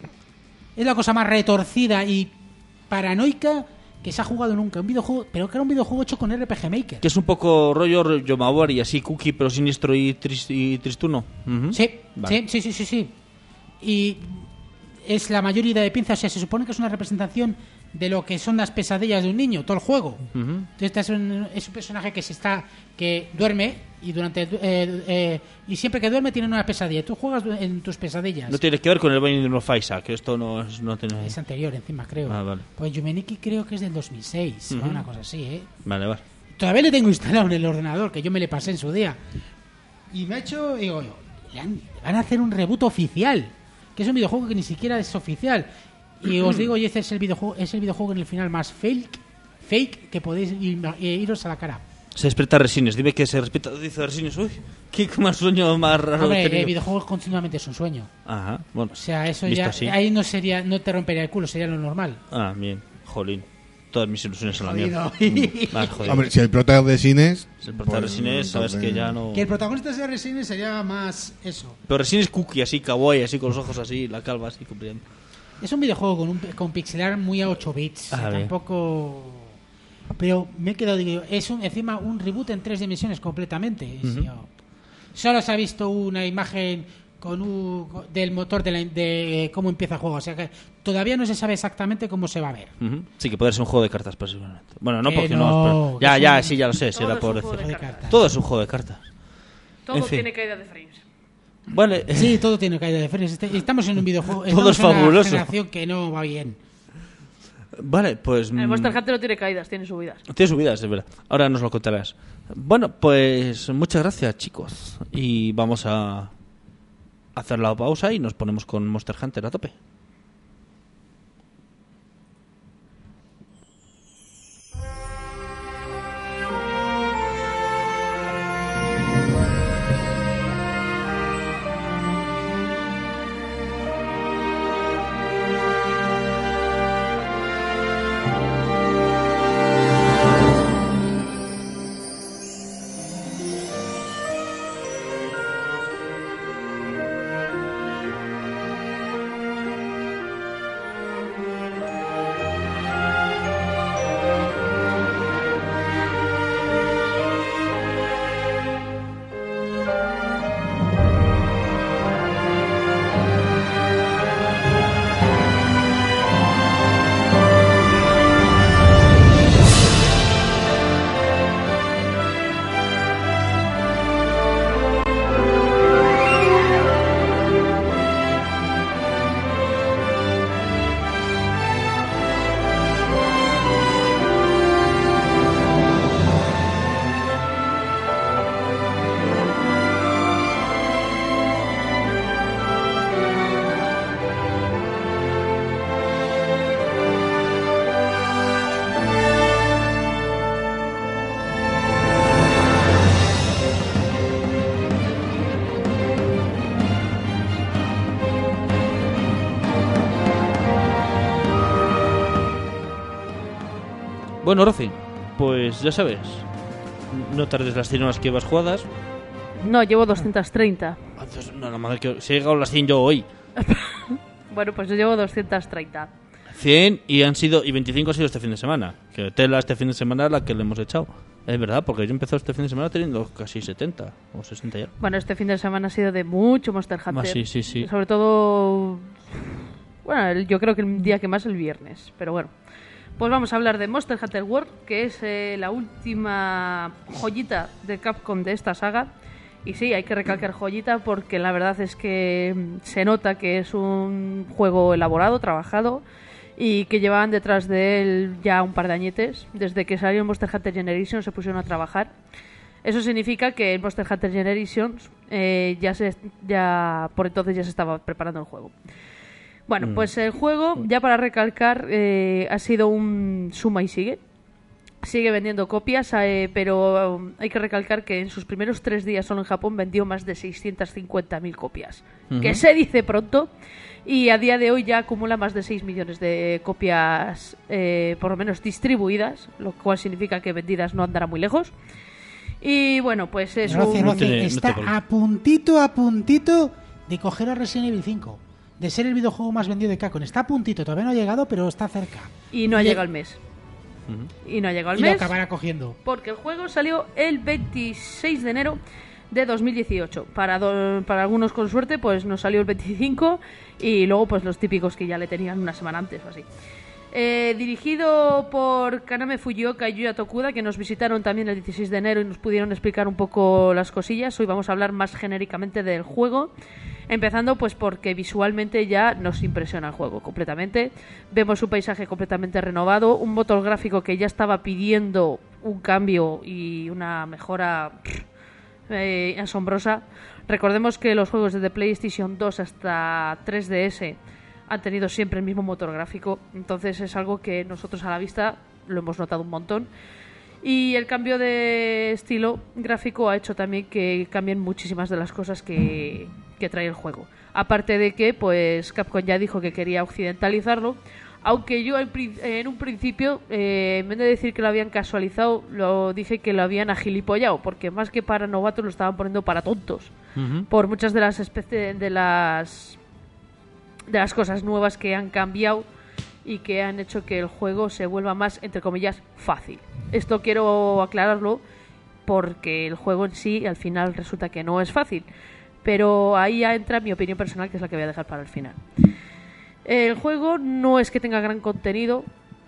Es la cosa más retorcida y paranoica que se ha jugado nunca. Un videojuego, pero que era un videojuego hecho con R P G Maker. Que es un poco rollo Yomawari, así cookie, pero siniestro y, tris- y tristuno. Ujú. Sí, Vale. sí, sí, sí, sí, sí. Y es la mayor idea de pinza. O sea, se supone que es una representación de lo que son las pesadillas de un niño, todo el juego. Ujú. Este es un, es un personaje que se está que duerme y durante eh, eh, y siempre que duerme tiene una pesadilla. Tú juegas en tus pesadillas. No tiene que ver con el Binding of Isaac, que esto no, es, no tiene... Es anterior, encima, creo. Ah, vale. Pues Yumeniki creo que es del dos mil seis, Ujú. o una cosa así, ¿eh? Vale, vale. Todavía le tengo instalado en el ordenador, que yo me le pasé en su día. Y me ha hecho, digo yo, le han- van a hacer un reboot oficial, que es un videojuego que ni siquiera es oficial. Y os digo, y ese es el videojuego, es el videojuego en el final más fake, fake que podéis ir- eh, iros a la cara. Se despierta Resines, dime que se respeta, dice Resines, uy, qué más sueño más raro Hombre, he tenido. el videojuego continuamente es un sueño. Ajá, bueno. O sea, eso Visto ya, así. ahí no sería, no te rompería el culo, sería lo normal. Ah, bien, jolín. Todas mis ilusiones a la Jodido. mierda. Mm, Más jodido. Hombre, si el prota de cines... Si el portal pues, Resines, sabes entonces- que ya no... Que el protagonista sea Resines sería más eso. Pero Resines cookie, así, kawaii, así, con los ojos así, la calva así, cumpliendo. Es un videojuego con, un, con pixelar muy a ocho bits. Ah, bien. Tampoco. Pero me he quedado, digo, es un, encima un reboot en tres dimensiones completamente. Y si yo- Solo se ha visto una imagen con un, del motor de, la- de cómo empieza el juego. O sea que todavía no se sabe exactamente cómo se va a ver. Ujú. Sí, que puede ser un juego de cartas, posiblemente. Bueno, no Que porque no, no... pero- que Ya, es ya, un- sí, ya lo sé, si Todo era es un por juego decir. de cartas. Todo es un juego de cartas. Todo En fin. tiene caída de frames. Vale, Sí, todo tiene caída de frames. Este- Estamos en un videojuego. Todo estamos es en una fabuloso. generación que no va bien. vale, pues... El mm, Monster Hunter no tiene caídas, tiene subidas. Tiene subidas, es verdad. Ahora nos lo contarás. Bueno, pues muchas gracias, chicos. Y vamos a hacer la pausa y nos ponemos con Monster Hunter a tope. Bueno, Rosy, pues ya sabes. No tardes las cien horas que llevas jugadas. No, llevo doscientos treinta. Entonces, no, la madre que... Si he llegado a las cien yo hoy. Bueno, pues yo llevo doscientos treinta. cien y han sido y veinticinco han sido este fin de semana. Que tela este fin de semana la que le hemos echado. Es verdad, porque yo empecé este fin de semana teniendo casi setenta o sesenta ya. Bueno, este fin de semana ha sido de mucho Monster Hunter. Más, sí, sí, sí. Sobre todo... Bueno, el- yo creo que el día que más el viernes. Pero bueno. Pues vamos a hablar de Monster Hunter World, que es eh, la última joyita de Capcom de esta saga. Y sí, hay que recalcar joyita porque la verdad es que mm, se nota que es un juego elaborado, trabajado y que llevaban detrás de él ya un par de añetes. Desde que salió Monster Hunter Generations se pusieron a trabajar. Eso significa que en Monster Hunter Generations eh, ya, se, ya por entonces ya se estaba preparando el juego. Bueno, pues el juego, ya para recalcar, eh, ha sido un suma y sigue. Sigue vendiendo copias, eh, pero um, hay que recalcar que en sus primeros tres días solo en Japón vendió más de seiscientas cincuenta mil copias. Ujú. Que se dice pronto. Y a día de hoy ya acumula más de seis millones de copias, eh, por lo menos distribuidas, lo cual significa que vendidas no andará muy lejos. Y bueno, pues es Roce, un... Roce, tiene- no está te- a puntito, a puntito de coger a Resident Evil cinco. De ser el videojuego más vendido de Capcom. Está a puntito, todavía no ha llegado, pero está cerca. Y no ha Y- llegado el mes. Y no ha llegado el Y lo mes. acabará cogiendo. Porque el juego salió el veintiséis de enero de dos mil dieciocho. Para, do- para algunos con suerte, pues nos salió el veinticinco y luego pues los típicos que ya le tenían una semana antes o así. Eh, dirigido por Kaname Fujioka y Yuya Tokuda, que nos visitaron también el dieciséis de enero y nos pudieron explicar un poco las cosillas. Hoy vamos a hablar más genéricamente del juego, empezando pues porque visualmente ya nos impresiona el juego completamente. Vemos un paisaje completamente renovado, un motor gráfico que ya estaba pidiendo un cambio y una mejora eh, asombrosa. Recordemos que los juegos desde PlayStation dos hasta tres D S han tenido siempre el mismo motor gráfico, entonces es algo que nosotros a la vista lo hemos notado un montón. Y el cambio de estilo gráfico ha hecho también que cambien muchísimas de las cosas que, que trae el juego. Aparte de que pues Capcom ya dijo que quería occidentalizarlo, aunque yo en un principio, eh, en vez de decir que lo habían casualizado, lo dije que lo habían agilipollado, porque más que para novatos lo estaban poniendo para tontos, uh-huh. por muchas de las especies de las de las cosas nuevas que han cambiado y que han hecho que el juego se vuelva más, entre comillas, fácil. Esto quiero aclararlo porque el juego en sí al final resulta que no es fácil, pero ahí ya entra mi opinión personal, que es la que voy a dejar para el final. El juego no es que tenga gran contenido,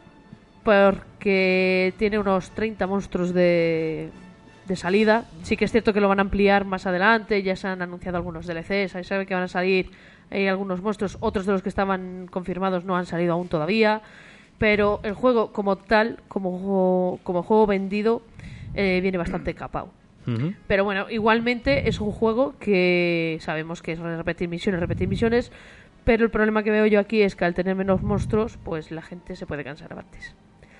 porque tiene unos treinta monstruos de, de salida. Sí que es cierto que lo van a ampliar más adelante, ya se han anunciado algunos D L Cs, ahí sabe que van a salir hay algunos monstruos, otros de los que estaban confirmados no han salido aún todavía, pero el juego como tal, como, como juego vendido, eh, viene bastante capado. Uh-huh. Pero bueno, igualmente es un juego que sabemos que es repetir misiones, repetir misiones, pero el problema que veo yo aquí es que al tener menos monstruos, pues la gente se puede cansar antes.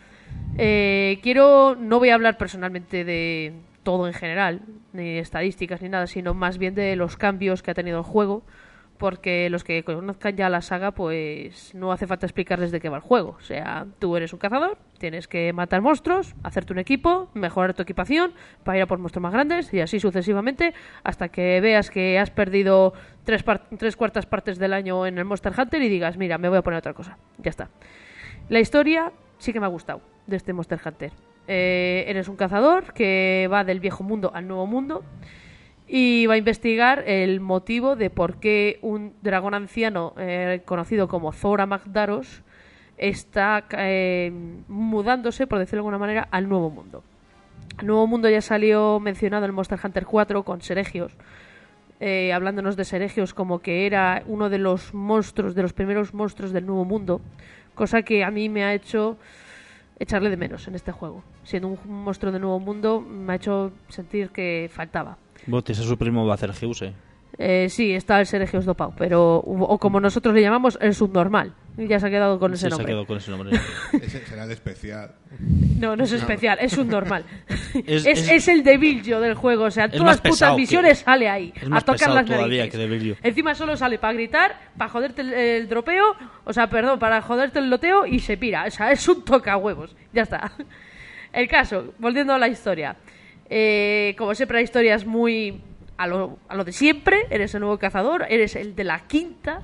Eh, quiero, no voy a hablar personalmente de todo en general, ni estadísticas ni nada, sino más bien de los cambios que ha tenido el juego, porque los que conozcan ya la saga, pues no hace falta explicarles de qué va el juego. O sea, tú eres un cazador, tienes que matar monstruos, hacerte un equipo, mejorar tu equipación para ir a por monstruos más grandes y así sucesivamente hasta que veas que has perdido tres, par- tres cuartas partes del año en el Monster Hunter y digas, mira, me voy a poner otra cosa. Ya está. La historia sí que me ha gustado de este Monster Hunter. Eh, eres un cazador que va del viejo mundo al nuevo mundo y va a investigar el motivo de por qué un dragón anciano eh, conocido como Zora Magdaros está eh, mudándose, por decirlo de alguna manera, al nuevo mundo. El nuevo mundo ya salió mencionado en Monster Hunter cuatro con Seregios, eh, hablándonos de Seregios como que era uno de los monstruos, de los primeros monstruos del nuevo mundo, cosa que a mí me ha hecho echarle de menos en este juego. Siendo un monstruo del nuevo mundo, me ha hecho sentir que faltaba. Botis, a su primo va a hacer Geuse. Eh, sí, está el Seregios dopado, pero o como nosotros le llamamos, el subnormal. Ya se ha quedado con ese sí, nombre. Se ha quedado con ese nombre. Ese será el especial. No, no es especial, es subnormal. es, es, es, es el debillo del juego, o sea, todas las putas misiones que, sale ahí a tocar las narices. Que Encima solo sale para gritar, para joderte el, el dropeo, o sea, perdón, para joderte el loteo y se pira. O sea, es un tocahuevos. Ya está. El caso, volviendo a la historia. Eh, como siempre, la historia es muy a lo, a lo de siempre. Eres el nuevo cazador, eres el de la quinta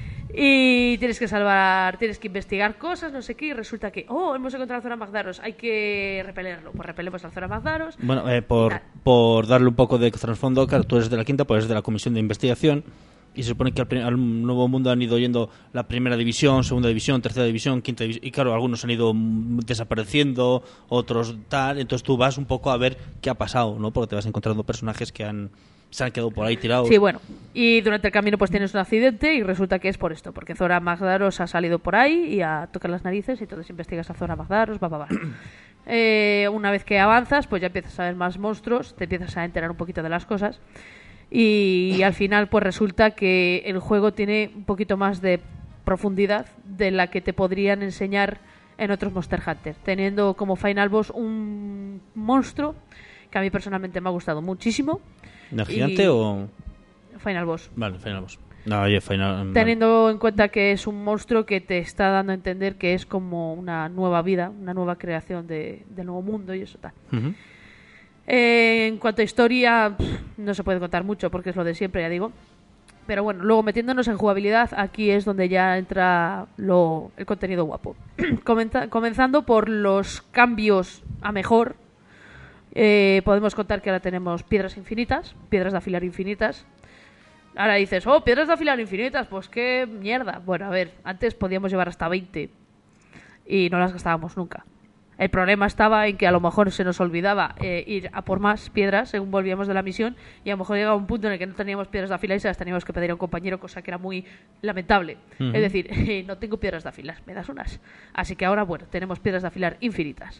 y tienes que salvar, tienes que investigar cosas, no sé qué, y resulta que, oh, hemos encontrado al Zora Magdaros, hay que repelerlo. Pues repelemos al Zora Magdaros. Bueno, eh, por, por darle un poco de trasfondo, claro, tú eres de la quinta, pues eres de la comisión de investigación. Y se supone que al, al nuevo mundo han ido yendo la primera división, segunda división, tercera división, quinta división. Y claro, algunos han ido desapareciendo, otros tal. Entonces tú vas un poco a ver qué ha pasado, ¿no? Porque te vas encontrando personajes que han se han quedado por ahí tirados. Sí, bueno. Y durante el camino pues tienes un accidente y resulta que es por esto. Porque Zora Magdaros ha salido por ahí y a tocar las narices y entonces investigas a Zora Magdaros, va, va, va. eh, una vez que avanzas, pues ya empiezas a ver más monstruos, te empiezas a enterar un poquito de las cosas. Y al final pues resulta que el juego tiene un poquito más de profundidad de la que te podrían enseñar en otros Monster Hunter, teniendo como final boss un monstruo que a mí personalmente me ha gustado muchísimo. ¿De gigante y... o...? Final boss. Vale, final boss. No, oye, final... Teniendo vale. en cuenta que es un monstruo que te está dando a entender que es como una nueva vida, una nueva creación de, del nuevo mundo y eso tal. Uh-huh. Eh, en cuanto a historia, pff, no se puede contar mucho porque es lo de siempre, ya digo. Pero bueno, luego metiéndonos en jugabilidad, aquí es donde ya entra lo, el contenido guapo. Comenta, comenzando por los cambios a mejor. Eh, podemos contar que ahora tenemos piedras infinitas, piedras de afilar infinitas. Ahora dices, oh, piedras de afilar infinitas, pues qué mierda. Bueno, a ver, antes podíamos llevar hasta veinte. y no las gastábamos nunca. El problema estaba en que a lo mejor se nos olvidaba eh, ir a por más piedras según volvíamos de la misión, y a lo mejor llegaba un punto en el que no teníamos piedras de afilar y se las teníamos que pedir a un compañero, cosa que era muy lamentable. Uh-huh. Es decir, eh, no tengo piedras de afilar, me das unas. Así que ahora, bueno, tenemos piedras de afilar infinitas.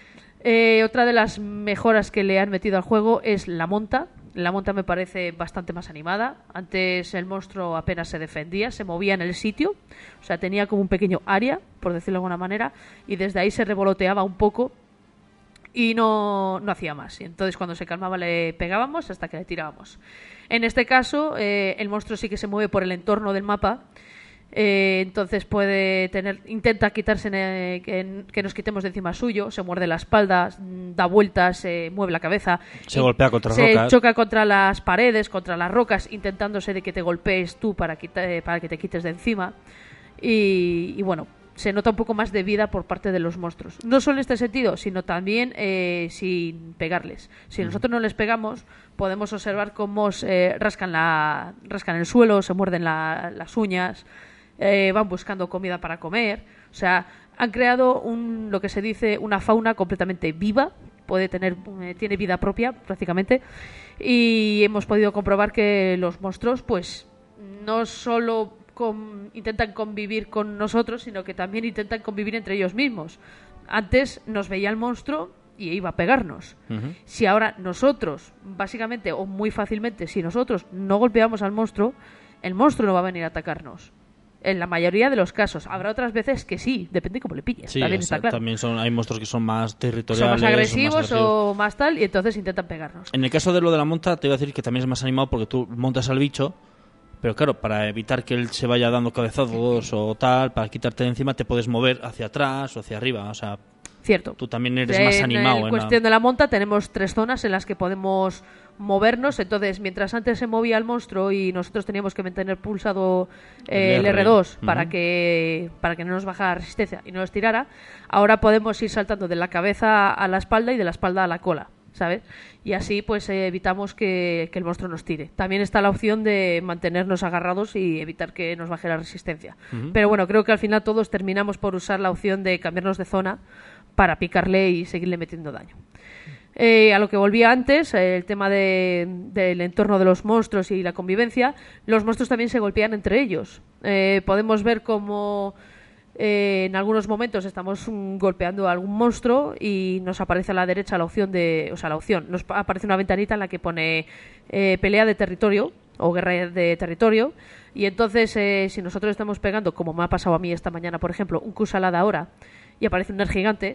Eh, otra de las mejoras que le han metido al juego es la monta. La monta me parece bastante más animada. Antes el monstruo apenas se defendía, se movía en el sitio, o sea, tenía como un pequeño área, por decirlo de alguna manera, y desde ahí se revoloteaba un poco y no, no hacía más. Y entonces cuando se calmaba le pegábamos hasta que le tirábamos. En este caso, eh, el monstruo sí que se mueve por el entorno del mapa. Eh, entonces puede tener, intenta quitarse eh, que, que nos quitemos de encima suyo, se muerde la espalda, da vueltas, se mueve la cabeza, se golpea contra se rocas, choca contra las paredes, contra las rocas, intentándose de que te golpees tú para, quita, eh, para que te quites de encima. Y, y bueno, se nota un poco más de vida por parte de los monstruos, no solo en este sentido, sino también eh, sin pegarles. Si nosotros no les pegamos, podemos observar cómo eh, rascan, la, rascan el suelo, se muerden la, las uñas. Eh, van buscando comida para comer. O sea, han creado un, lo que se dice una fauna completamente viva, puede tener eh, tiene vida propia prácticamente, y hemos podido comprobar que los monstruos pues no solo con, intentan convivir con nosotros, sino que también intentan convivir entre ellos mismos. Antes nos veía el monstruo y iba a pegarnos. Uh-huh. Si ahora nosotros, básicamente o muy fácilmente, si nosotros no golpeamos al monstruo, el monstruo no va a venir a atacarnos. En la mayoría de los casos. Habrá otras veces que sí, depende cómo le pilles. Sí, también está claro. También son, hay monstruos que son más territoriales. Son más agresivos, son más agresivos o más tal, y entonces intentan pegarnos. En el caso de lo de la monta, te iba a decir que también es más animado porque tú montas al bicho, pero claro, para evitar que él se vaya dando cabezazos o tal, para quitarte de encima, te puedes mover hacia atrás o hacia arriba. O sea, cierto. Tú también eres en, más animado. En en cuestión la... de la monta tenemos tres zonas en las que podemos movernos. Entonces, mientras antes se movía el monstruo y nosotros teníamos que mantener pulsado eh, el, el R dos uh-huh. para que para que no nos bajara la resistencia y no nos tirara, ahora podemos ir saltando de la cabeza a la espalda y de la espalda a la cola, ¿sabes? Y así pues eh, evitamos que, que el monstruo nos tire. También está la opción de mantenernos agarrados y evitar que nos baje la resistencia. Uh-huh. Pero bueno, creo que al final todos terminamos por usar la opción de cambiarnos de zona para picarle y seguirle metiendo daño. Eh, a lo que volvía antes, eh, el tema de, del entorno de los monstruos y la convivencia, los monstruos también se golpean entre ellos. Eh, podemos ver cómo eh, en algunos momentos estamos um, golpeando a algún monstruo y nos aparece a la derecha la opción de, o sea, la opción, nos aparece una ventanita en la que pone eh, pelea de territorio o guerra de territorio, y entonces eh, si nosotros estamos pegando, como me ha pasado a mí esta mañana, por ejemplo, un Kusalada ahora, y aparece un Ner gigante,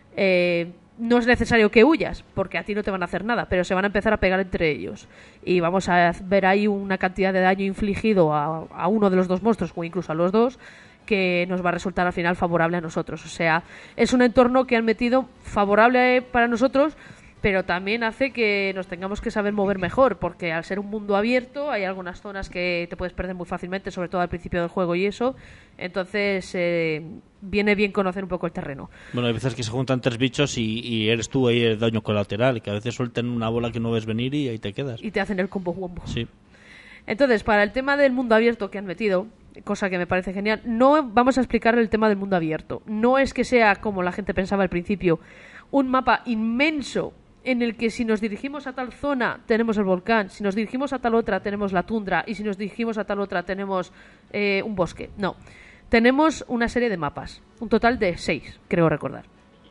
eh, no es necesario que huyas, porque a ti no te van a hacer nada, pero se van a empezar a pegar entre ellos. Y vamos a ver ahí una cantidad de daño infligido a, a uno de los dos monstruos, o incluso a los dos, que nos va a resultar al final favorable a nosotros. O sea, es un entorno que han metido favorable para nosotros, pero también hace que nos tengamos que saber mover mejor, porque al ser un mundo abierto hay algunas zonas que te puedes perder muy fácilmente, sobre todo al principio del juego y eso. Entonces eh, viene bien conocer un poco el terreno. Bueno, hay veces que se juntan tres bichos y, y eres tú ahí el daño colateral, que a veces sueltan una bola que no ves venir y ahí te quedas. Y te hacen el combo wombo. Sí. Entonces, para el tema del mundo abierto que han metido, cosa que me parece genial, no vamos a explicar el tema del mundo abierto. No es que sea, como la gente pensaba al principio, un mapa inmenso en el que si nos dirigimos a tal zona tenemos el volcán, si nos dirigimos a tal otra tenemos la tundra y si nos dirigimos a tal otra tenemos eh, un bosque. No, tenemos una serie de mapas, un total de seis, creo recordar.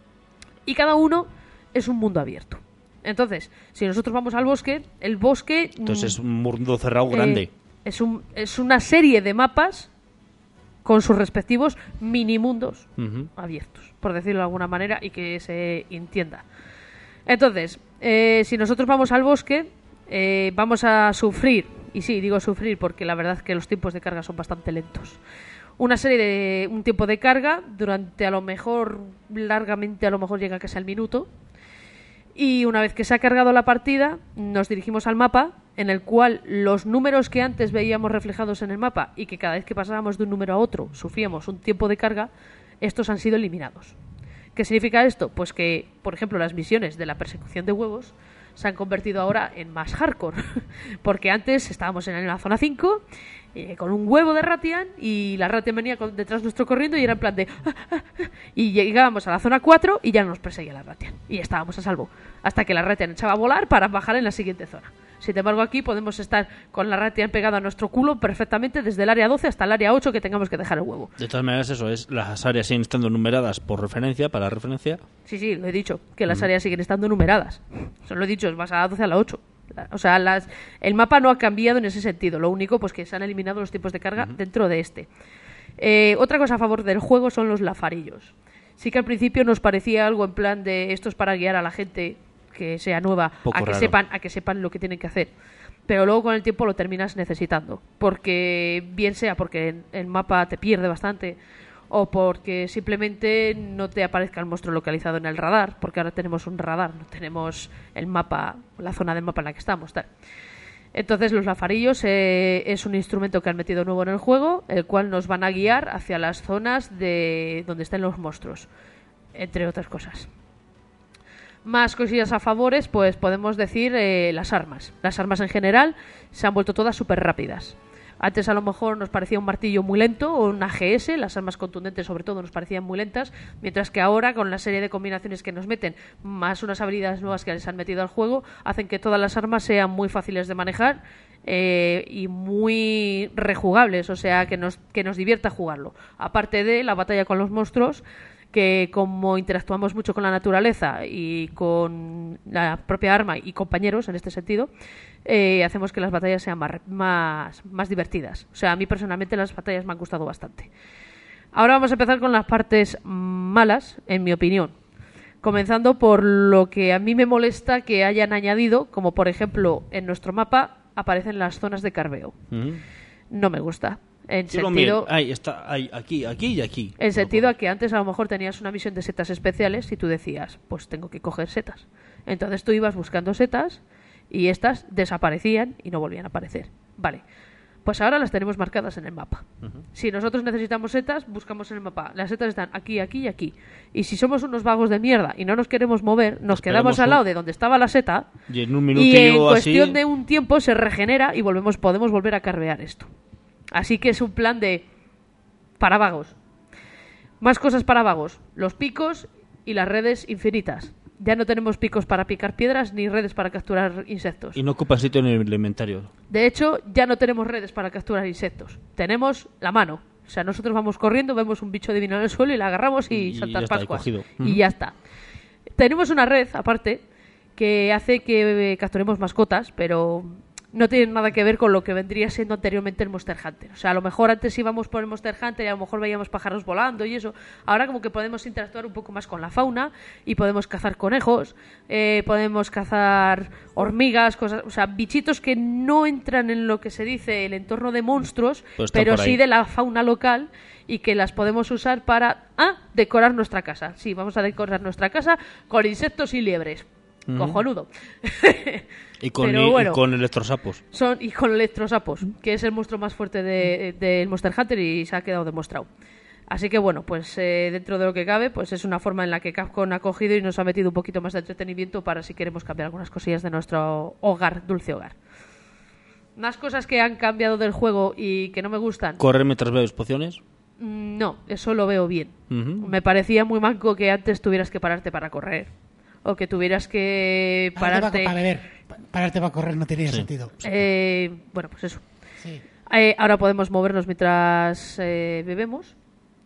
Y cada uno es un mundo abierto. Entonces, si nosotros vamos al bosque, el bosque... Entonces es un mundo cerrado grande. Eh, es, un, es una serie de mapas con sus respectivos minimundos uh-huh. abiertos, por decirlo de alguna manera, y que se entienda. Entonces, eh, si nosotros vamos al bosque, eh, vamos a sufrir, y sí, digo sufrir porque la verdad es que los tiempos de carga son bastante lentos. Una serie de, un tiempo de carga durante a lo mejor, largamente a lo mejor llega casi al minuto, y una vez que se ha cargado la partida, nos dirigimos al mapa, en el cual los números que antes veíamos reflejados en el mapa y que cada vez que pasábamos de un número a otro sufríamos un tiempo de carga, estos han sido eliminados. ¿Qué significa esto? Pues que, por ejemplo, las misiones de la persecución de huevos se han convertido ahora en más hardcore. Porque antes estábamos en la zona cinco eh, con un huevo de Ratian y la Ratian venía con, detrás nuestro corriendo y era en plan de... Ah, ah, ah, y llegábamos a la zona cuatro y ya no nos perseguía la Ratian. Y estábamos a salvo. Hasta que la Ratian echaba a volar para bajar en la siguiente zona. Sin embargo, aquí podemos estar con la Ratian pegada a nuestro culo perfectamente desde el área doce hasta el área ocho que tengamos que dejar el huevo. De todas maneras, eso es, las áreas siguen estando numeradas por referencia, para referencia. Sí, sí, lo he dicho, que las áreas siguen estando numeradas. Eso lo he dicho, vas a la doce a la ocho. O sea, las, el mapa no ha cambiado en ese sentido. Lo único, pues que se han eliminado los tipos de carga uh-huh. dentro de este. Eh, otra cosa a favor del juego son los lafarillos. Sí que al principio nos parecía algo en plan de esto es para guiar a la gente que sea nueva Poco a que raro. sepan a que sepan lo que tienen que hacer, pero luego con el tiempo lo terminas necesitando, porque bien sea porque el mapa te pierde bastante o porque simplemente no te aparezca el monstruo localizado en el radar, porque ahora tenemos un radar, no tenemos el mapa, la zona del mapa en la que estamos, tal. Entonces los lafarillos eh, es un instrumento que han metido nuevo en el juego, el cual nos van a guiar hacia las zonas de donde estén los monstruos, entre otras cosas. Más cosillas a favores, pues podemos decir eh, las armas. Las armas en general se han vuelto todas súper rápidas. Antes a lo mejor nos parecía un martillo muy lento o una G S, las armas contundentes sobre todo nos parecían muy lentas, mientras que ahora con la serie de combinaciones que nos meten, más unas habilidades nuevas que les han metido al juego, hacen que todas las armas sean muy fáciles de manejar eh, y muy rejugables, o sea que nos, que nos divierta jugarlo. Aparte de la batalla con los monstruos, que como interactuamos mucho con la naturaleza y con la propia arma y compañeros en este sentido, eh, hacemos que las batallas sean más, más, más divertidas. O sea, a mí personalmente las batallas me han gustado bastante. Ahora vamos a empezar con las partes malas, en mi opinión. Comenzando por lo que a mí me molesta que hayan añadido, como por ejemplo en nuestro mapa aparecen las zonas de carveo. Uh-huh. No me gusta. En Yo sentido, ahí está, ahí, aquí, aquí y aquí. En sentido a que antes a lo mejor tenías una misión de setas especiales y tú decías, pues tengo que coger setas. Entonces tú ibas buscando setas y estas desaparecían y no volvían a aparecer. Vale, pues ahora las tenemos marcadas en el mapa. Uh-huh. Si nosotros necesitamos setas, buscamos en el mapa. Las setas están aquí, aquí y aquí. Y si somos unos vagos de mierda y no nos queremos mover, nos quedamos al lado de donde estaba la seta y en, un y en cuestión así... de un tiempo se regenera y volvemos, podemos volver a carvear esto. Así que es un plan de para vagos. Más cosas para vagos. Los picos y las redes infinitas. Ya no tenemos picos para picar piedras ni redes para capturar insectos. Y no ocupa sitio en el inventario. De hecho, ya no tenemos redes para capturar insectos. Tenemos la mano. O sea, nosotros vamos corriendo, vemos un bicho divino en el suelo y la agarramos y, y saltas pascuas. Y uh-huh. ya está. Tenemos una red, aparte, que hace que capturemos mascotas, pero... no tiene nada que ver con lo que vendría siendo anteriormente el Monster Hunter. O sea, a lo mejor antes íbamos por el Monster Hunter y a lo mejor veíamos pájaros volando y eso. Ahora como que podemos interactuar un poco más con la fauna y podemos cazar conejos, eh, podemos cazar hormigas, cosas, o sea, bichitos que no entran en lo que se dice el entorno de monstruos, pues pero sí de la fauna local y que las podemos usar para ah, decorar nuestra casa. Sí, vamos a decorar nuestra casa con insectos y liebres. Uh-huh. Cojonudo. Y con, y, bueno, y con electrosapos. Son, y con electrosapos, que es el monstruo más fuerte del de, de Monster Hunter y se ha quedado demostrado. Así que bueno, pues eh, dentro de lo que cabe, pues es una forma en la que Capcom ha cogido y nos ha metido un poquito más de entretenimiento para si queremos cambiar algunas cosillas de nuestro hogar, dulce hogar. Más cosas que han cambiado del juego y que no me gustan. ¿Correr mientras bebes pociones? No, eso lo veo bien. Uh-huh. Me parecía muy manco que antes tuvieras que pararte para correr. O que tuvieras que pararte... Para beber. Pararte para correr no tenía sí. sentido. Eh, bueno, pues eso. Sí. Eh, ahora podemos movernos mientras eh, bebemos.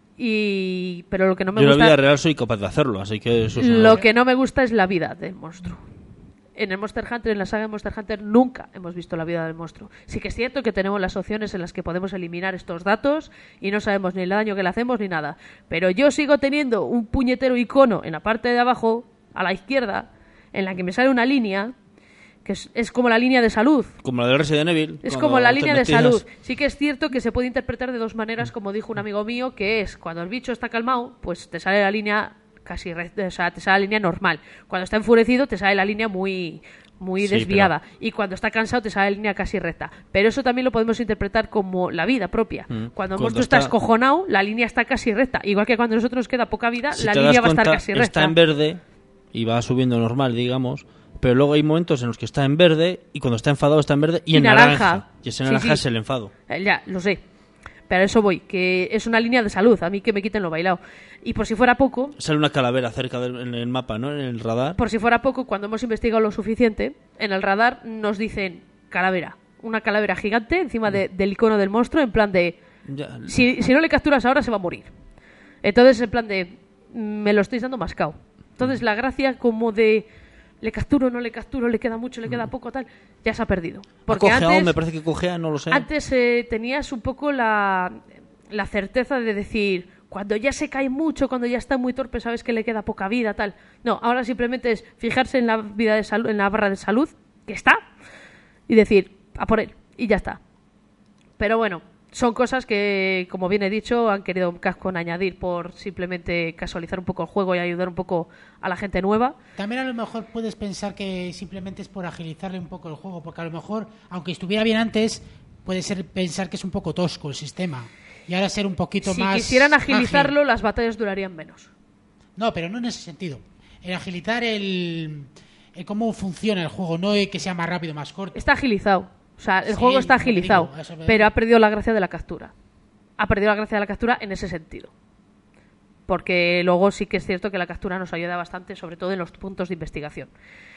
Y pero lo que no me Yo gusta... en la vida real soy capaz de hacerlo, así que eso es Lo una... que no me gusta es la vida del monstruo. En el Monster Hunter, en la saga de Monster Hunter, nunca hemos visto la vida del monstruo. Sí que es cierto que tenemos las opciones en las que podemos eliminar estos datos y no sabemos ni el daño que le hacemos ni nada. Pero yo sigo teniendo un puñetero icono en la parte de abajo, a la izquierda, en la que me sale una línea que es, es como la línea de salud. Como la de Resident Evil. Es como la línea de salud. Sí que es cierto que se puede interpretar de dos maneras, como dijo un amigo mío, que es cuando el bicho está calmado, pues te sale la línea casi recta, o sea, te sale la línea normal. Cuando está enfurecido te sale la línea muy muy sí, desviada pero... y cuando está cansado te sale la línea casi recta. Pero eso también lo podemos interpretar como la vida propia. Mm. Cuando el monstruo está escojonado, la línea está casi recta. Igual que cuando a nosotros nos queda poca vida, si la línea va a estar casi recta. Está en verde y va subiendo normal, digamos, pero luego hay momentos en los que está en verde y cuando está enfadado está en verde y, Y en naranja. naranja. Y ese Sí, naranja sí. es el enfado. Eh, ya, lo sé. Pero a eso voy, que es una línea de salud, a mí que me quiten lo bailado. Y por si fuera poco, Sale una calavera cerca del en el mapa, ¿no? En el radar. por si fuera poco, cuando hemos investigado lo suficiente, en el radar nos dicen calavera. Una calavera gigante encima de- del icono del monstruo, en plan de... Ya, Si, si no le capturas ahora, se va a morir. Entonces, en plan de... Me lo estáis dando mascao. Entonces, la gracia como de... Le capturo, no le capturo, le queda mucho, le queda poco, tal... Ya se ha perdido. Porque ha cojeado, antes... me parece que cojea, no lo sé. Antes eh, tenías un poco la, la certeza de decir, cuando ya se cae mucho, cuando ya está muy torpe, sabes que le queda poca vida, tal. No, ahora simplemente es fijarse en la vida de salud, en la barra de salud, que está, y decir, a por él, y ya está. Pero bueno, son cosas que, como bien he dicho, han querido Capcom añadir por simplemente casualizar un poco el juego y ayudar un poco a la gente nueva. También a lo mejor puedes pensar que simplemente es por agilizarle un poco el juego, porque a lo mejor, aunque estuviera bien antes, puede ser pensar que es un poco tosco el sistema. Y ahora ser un poquito Si más quisieran agilizarlo, ágil. las batallas durarían menos. No, pero no en ese sentido. El agilizar el, el cómo funciona el juego, no el que sea más rápido, más corto. Está agilizado. O sea, el Sí, juego está como te agilizado, digo, a eso me pero refiero. ha perdido la gracia de la captura. Ha perdido la gracia de la captura en ese sentido. Porque luego sí que es cierto que la captura nos ayuda bastante, sobre todo en los puntos de investigación.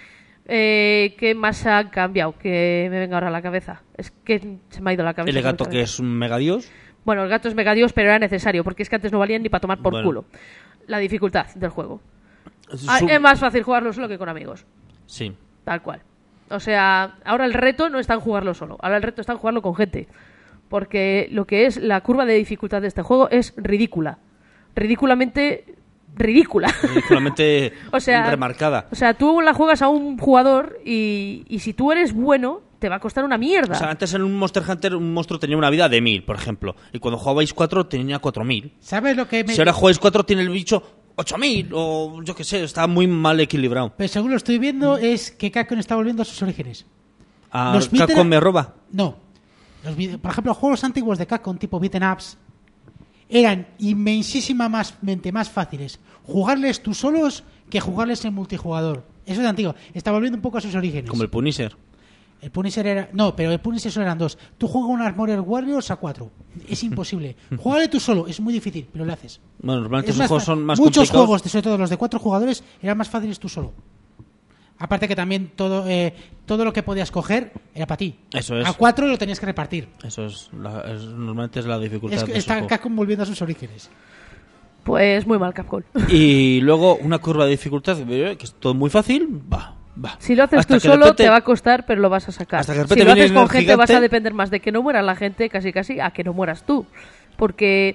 Eh, ¿Qué más ha cambiado? Que me venga ahora a la cabeza. Es que se me ha ido la cabeza. El gato muy que es un megadios. Bueno, el gato es megadios, pero era necesario, porque es que antes no valían ni para tomar por Bueno. culo. La dificultad del juego. Es Ah, un- Es más fácil jugarlo solo que con amigos. Sí. Tal cual. O sea, ahora el reto no está en jugarlo solo, ahora el reto está en jugarlo con gente. Porque lo que es la curva de dificultad de este juego es ridícula. Ridículamente ridícula. Ridículamente O sea, remarcada. O sea, tú la juegas a un jugador y, y si tú eres bueno, te va a costar una mierda. O sea, antes en un Monster Hunter un monstruo tenía una vida de mil, por ejemplo. Y cuando jugabais cuatro tenía cuatro mil. ¿Sabes lo que me... Si ahora jugáis cuatro tiene el bicho ocho mil o yo qué sé, está muy mal equilibrado. Pero según lo estoy viendo es que Capcom está volviendo a sus orígenes. A Los Capcom beaten- me roba. No. Los vide- por ejemplo, los juegos antiguos de Capcom tipo beaten ups eran inmensísimamente más fáciles jugarles tú solos que jugarles en multijugador. Eso es antiguo. Está volviendo un poco a sus orígenes. Como el Punisher. El Punisher era... No, pero el Punisher solo eran dos. Tú juegas un Armored Warriors a cuatro. Es imposible. Jugarle tú solo es muy difícil, pero lo haces. Bueno, normalmente Es esos más juegos fa- son más Muchos complicados. juegos, sobre todo los de cuatro jugadores, eran más fáciles tú solo. Aparte que también todo eh, todo lo que podías coger era para ti. Eso es. A cuatro lo tenías que repartir. Eso es, la- es- normalmente es la dificultad Es de que esos está juegos. Capcom volviendo a sus orígenes. Pues muy mal, Capcom. Y luego una curva de dificultad que es todo muy fácil, va, va. Si lo haces Hasta tú que de solo, repente- te va a costar, pero lo vas a sacar. Hasta que de Si repente lo viene haces con el gente, vas a gigante- depender más de que no muera la gente, casi casi, a que no mueras tú. Porque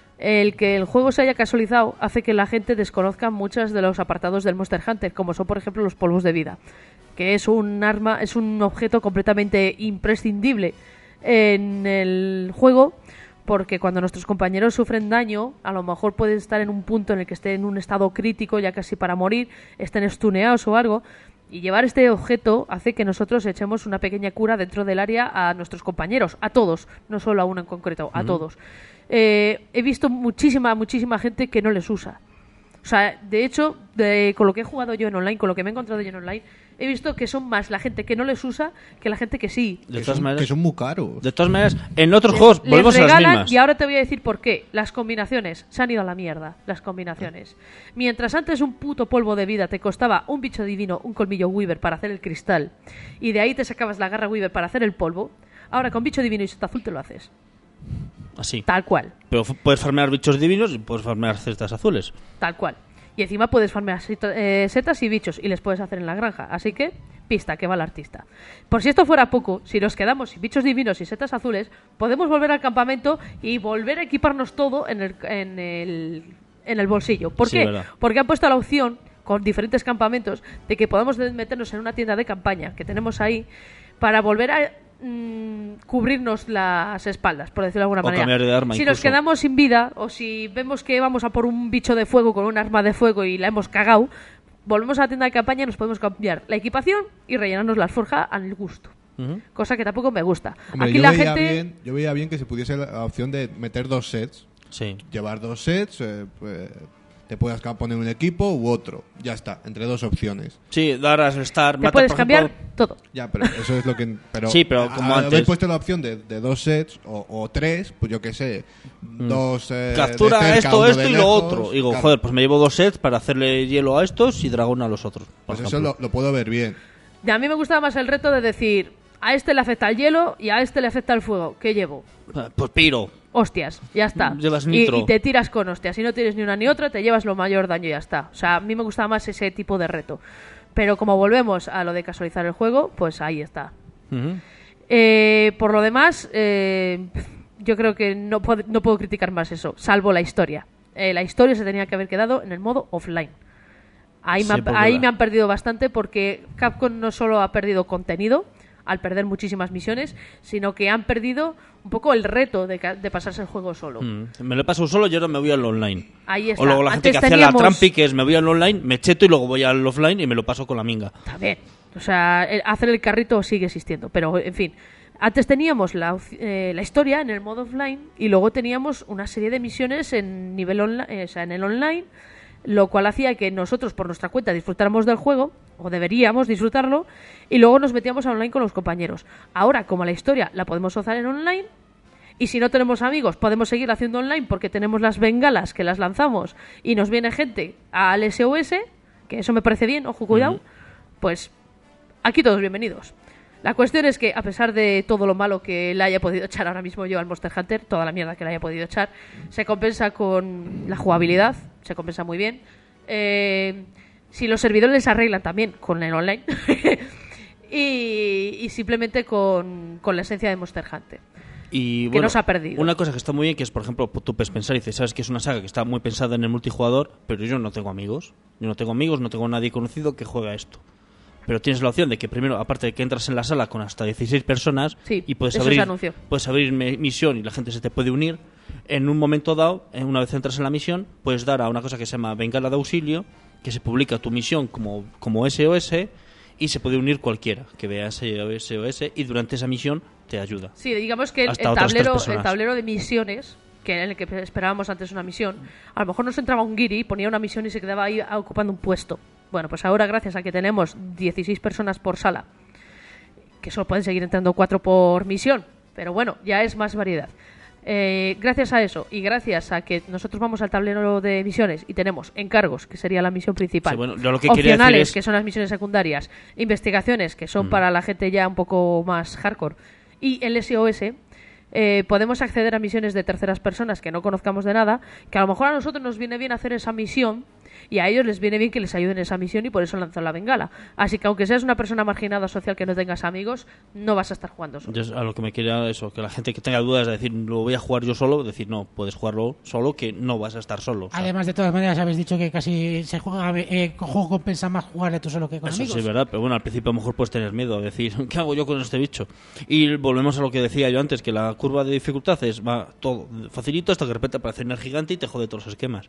el que el juego se haya casualizado hace que la gente desconozca muchos de los apartados del Monster Hunter, como son, por ejemplo, los polvos de vida, que es un arma, es un objeto completamente imprescindible en el juego, porque cuando nuestros compañeros sufren daño, a lo mejor pueden estar en un punto en el que estén en un estado crítico, ya casi para morir, estén estuneados o algo, y llevar este objeto hace que nosotros echemos una pequeña cura dentro del área a nuestros compañeros, a todos, no solo a uno en concreto, a todos. Eh, he visto muchísima, muchísima gente que no les usa. O sea, de hecho, de, con lo que he jugado yo en online, con lo que me he encontrado yo en online, he visto que son más la gente que no les usa que la gente que sí. De Que todas son, maneras, que son muy caros. de todas maneras, en otros juegos Les volvemos a las regalan, mismas. y ahora te voy a decir por qué. Las combinaciones se han ido a la mierda. Las combinaciones. Mientras antes un puto polvo de vida te costaba un bicho divino, un colmillo Weaver para hacer el cristal, y de ahí te sacabas la garra Weaver para hacer el polvo, ahora con bicho divino y seta azul te lo haces. Así. Tal cual. Pero f- puedes farmear bichos divinos y puedes farmear cestas azules. Tal cual. Y encima puedes farmear seta- eh, setas y bichos y les puedes hacer en la granja. Así que, pista, que va el artista. Por si esto fuera poco, si nos quedamos sin bichos divinos y setas azules, podemos volver al campamento y volver a equiparnos todo en el, en el, en el bolsillo. ¿Por Sí, qué? verdad. Porque han puesto la opción, con diferentes campamentos, de que podamos de- meternos en una tienda de campaña que tenemos ahí para volver a mm, cubrirnos las espaldas, por decirlo de alguna O manera. cambiar de arma si nos incluso. quedamos sin vida o si vemos que vamos a por un bicho de fuego con un arma de fuego y la hemos cagado, volvemos a la tienda de campaña y nos podemos cambiar la equipación y rellenarnos la alforja al gusto. Ujú. Cosa que tampoco me gusta. Hombre, Aquí yo, la veía gente... bien, yo veía bien que se pudiese la opción de meter dos sets. Sí. Llevar dos sets, eh, pues, te puedes poner un equipo u otro. Ya está, entre dos opciones. Sí, dar a Star. Te mata, puedes por cambiar ejemplo, todo. Ya, pero eso es lo que... Pero Sí, pero como a- antes- habéis puesto la opción de, de dos sets o, o tres, pues yo qué sé, dos... eh, de Captura cerca, esto, uno esto de y lo lejos. otro. Digo, Claro, joder, pues me llevo dos sets para hacerle hielo a estos y dragón a los otros. por Pues eso ejemplo. lo, lo puedo ver bien. Y a mí me gustaba más el reto de decir, a este le afecta el hielo y a este le afecta el fuego. ¿Qué llevo? Pues piro. Hostias, ya está. Llevas Y, nitro. y te tiras con hostias. Si no tienes ni una ni otra, te llevas lo mayor daño y ya está. O sea, a mí me gustaba más ese tipo de reto. Pero como volvemos a lo de casualizar el juego, pues ahí está. Ujú. Eh, por lo demás, eh, yo creo que no, pod- no puedo criticar más eso, salvo la historia. Eh, la historia se tenía que haber quedado en el modo offline. Ahí, Sí, me, han, porque ahí la- me han perdido bastante porque Capcom no solo ha perdido contenido al perder muchísimas misiones, sino que han perdido un poco el reto de, ca- de pasarse el juego solo. Mm. Me lo he pasado solo y ahora me voy al online. Ahí está. O luego la gente Antes que hacía teníamos- la trampi, que es me voy al online, me cheto y luego voy al offline y me lo paso con la minga. Está bien. O sea, el- hacer el carrito sigue existiendo. Pero, en fin. Antes teníamos la, op- eh, la historia en el modo offline y luego teníamos una serie de misiones en nivel online, o sea, en el online, lo cual hacía que nosotros por nuestra cuenta disfrutáramos del juego, o deberíamos disfrutarlo, y luego nos metíamos a online con los compañeros. Ahora, como la historia la podemos usar en online, y si no tenemos amigos, podemos seguir haciendo online porque tenemos las bengalas que las lanzamos y nos viene gente al S O S, que eso me parece bien, ojo, cuidado, pues aquí todos bienvenidos. La cuestión es que, a pesar de todo lo malo que le haya podido echar ahora mismo yo al Monster Hunter, toda la mierda que le haya podido echar, se compensa con la jugabilidad, se compensa muy bien. Eh, si los servidores se arreglan también con el online. y, y simplemente con, con la esencia de Monster Hunter. Y, Que bueno, nos ha perdido. Una cosa que está muy bien, que es, por ejemplo, tú puedes pensar y dices, sabes que es una saga que está muy pensada en el multijugador, pero yo no tengo amigos. Yo no tengo amigos, no tengo nadie conocido que juegue a esto. Pero tienes la opción de que primero, aparte de que entras en la sala con hasta dieciséis personas Sí, y puedes eso abrir, se anunció. puedes abrir me- misión y la gente se te puede unir, en un momento dado, eh, una vez entras en la misión, puedes dar a una cosa que se llama Bengala de Auxilio, que se publica tu misión como, como S O S y se puede unir cualquiera que vea ese S O S y durante esa misión te ayuda. Sí, digamos que el, Hasta el otras tres tablero, personas. el tablero de misiones, que en el que esperábamos antes una misión, a lo mejor nos entraba un guiri, ponía una misión y se quedaba ahí ocupando un puesto. Bueno, pues ahora gracias a que tenemos dieciséis personas por sala, que solo pueden seguir entrando cuatro por misión, pero bueno, ya es más variedad. Eh, gracias a eso y gracias a que nosotros vamos al tablero de misiones y tenemos encargos, que sería la misión principal, Sí, bueno, yo lo que quería opcionales, decir es- que son las misiones secundarias, investigaciones, que son para la gente ya un poco más hardcore, y el S O S, eh, podemos acceder a misiones de terceras personas que no conozcamos de nada, que a lo mejor a nosotros nos viene bien hacer esa misión y a ellos les viene bien que les ayuden en esa misión y por eso lanzan la bengala. Así que aunque seas una persona marginada social que no tengas amigos, no vas a estar jugando solo. Yo a lo que me quería eso, que la gente que tenga dudas de decir, lo voy a jugar yo solo, decir, no, puedes jugarlo solo, que no vas a estar solo. O sea, Además, de todas maneras, habéis dicho que casi se juega, eh, con juego compensa más jugarle tú solo que con eso amigos. sí es verdad, pero bueno, al principio a lo mejor puedes tener miedo, decir, ¿qué hago yo con este bicho? Y volvemos a lo que decía yo antes, que la curva de dificultad es, va todo facilito hasta que de repente aparece una gigante y te jode todos los esquemas.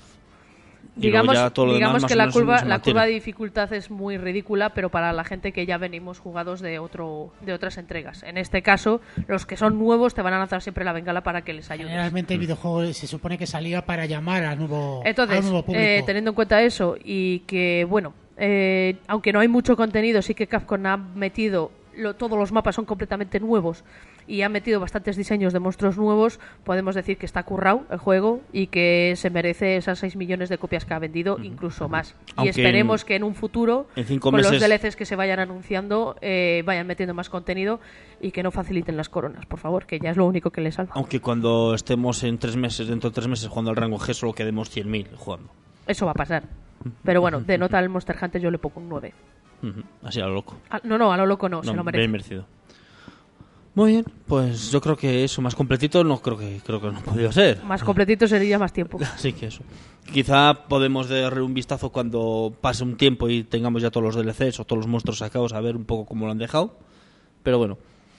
Y luego Digamos, ya todo lo digamos demás, que más o la menos, curva, se la mantiene. curva de dificultad es muy ridícula, pero para la gente que ya venimos jugados de otro de otras entregas. En este caso, los que son nuevos te van a lanzar siempre la bengala para que les ayudes. Generalmente el videojuego se supone que salía para llamar al nuevo, Entonces, al nuevo público. eh, teniendo en cuenta eso y que, bueno, eh, aunque no hay mucho contenido, sí que Capcom ha metido, lo- todos los mapas son completamente nuevos y ha metido bastantes diseños de monstruos nuevos, podemos decir que está currado el juego y que se merece esas seis millones de copias que ha vendido, incluso más. Aunque y esperemos en- que en un futuro, en cinco con los meses- D L Cs que se vayan anunciando, eh, vayan metiendo más contenido y que no faciliten las coronas, por favor, que ya es lo único que les salva. Aunque cuando estemos en tres meses, dentro de tres meses jugando al rango G, solo quedemos cien mil jugando. Eso va a pasar. Pero bueno, de nota al Monster Hunter yo le pongo un nueve. Ujú, así a lo loco. Ah, no, no, a lo loco no, se No, lo merece. bien merecido. Muy bien, pues yo creo que eso más completito no creo que creo que no ha podido ser. Más completito sería más tiempo. Así que eso. Quizá podemos darle un vistazo cuando pase un tiempo y tengamos ya todos los D L Cs o todos los monstruos sacados a ver un poco cómo lo han dejado. Pero bueno.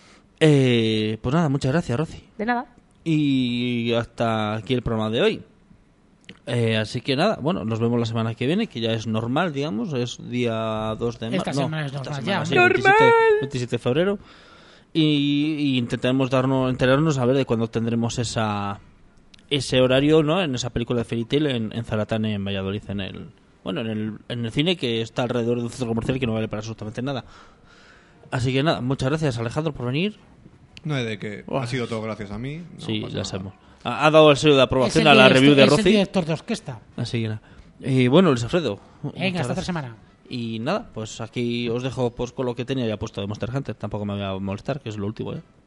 Eh, pues nada, muchas gracias, Rosy. De nada. Y hasta aquí el programa de hoy. Eh, así que nada, bueno, nos vemos la semana que viene, que ya es normal, digamos, es día dos de marzo. Esta semana es normal, ya, sí, hombre. veintisiete, veintisiete de febrero. Y, y intentaremos darnos, enterarnos a ver de cuándo tendremos esa ese horario, ¿no? En esa película de Fairy Tail en, en Zaratane, en Valladolid, en el bueno, en el, en el cine que está alrededor de un centro comercial que no vale para absolutamente nada. Así que nada, muchas gracias, Alejandro, por venir. No hay de que Buah. ha sido todo gracias a mí. No Sí, pasa ya nada. sabemos. Ha, ha dado el sello de Es aprobación el a la director- review de es el Rossi. director de orquesta. Así que nada. Y bueno, Luis Alfredo. muchas Venga, hasta otra gracias. semana. Y nada, pues aquí os dejo pues con lo que tenía ya puesto de Monster Hunter. Tampoco me voy a molestar, que es lo último, ¿eh?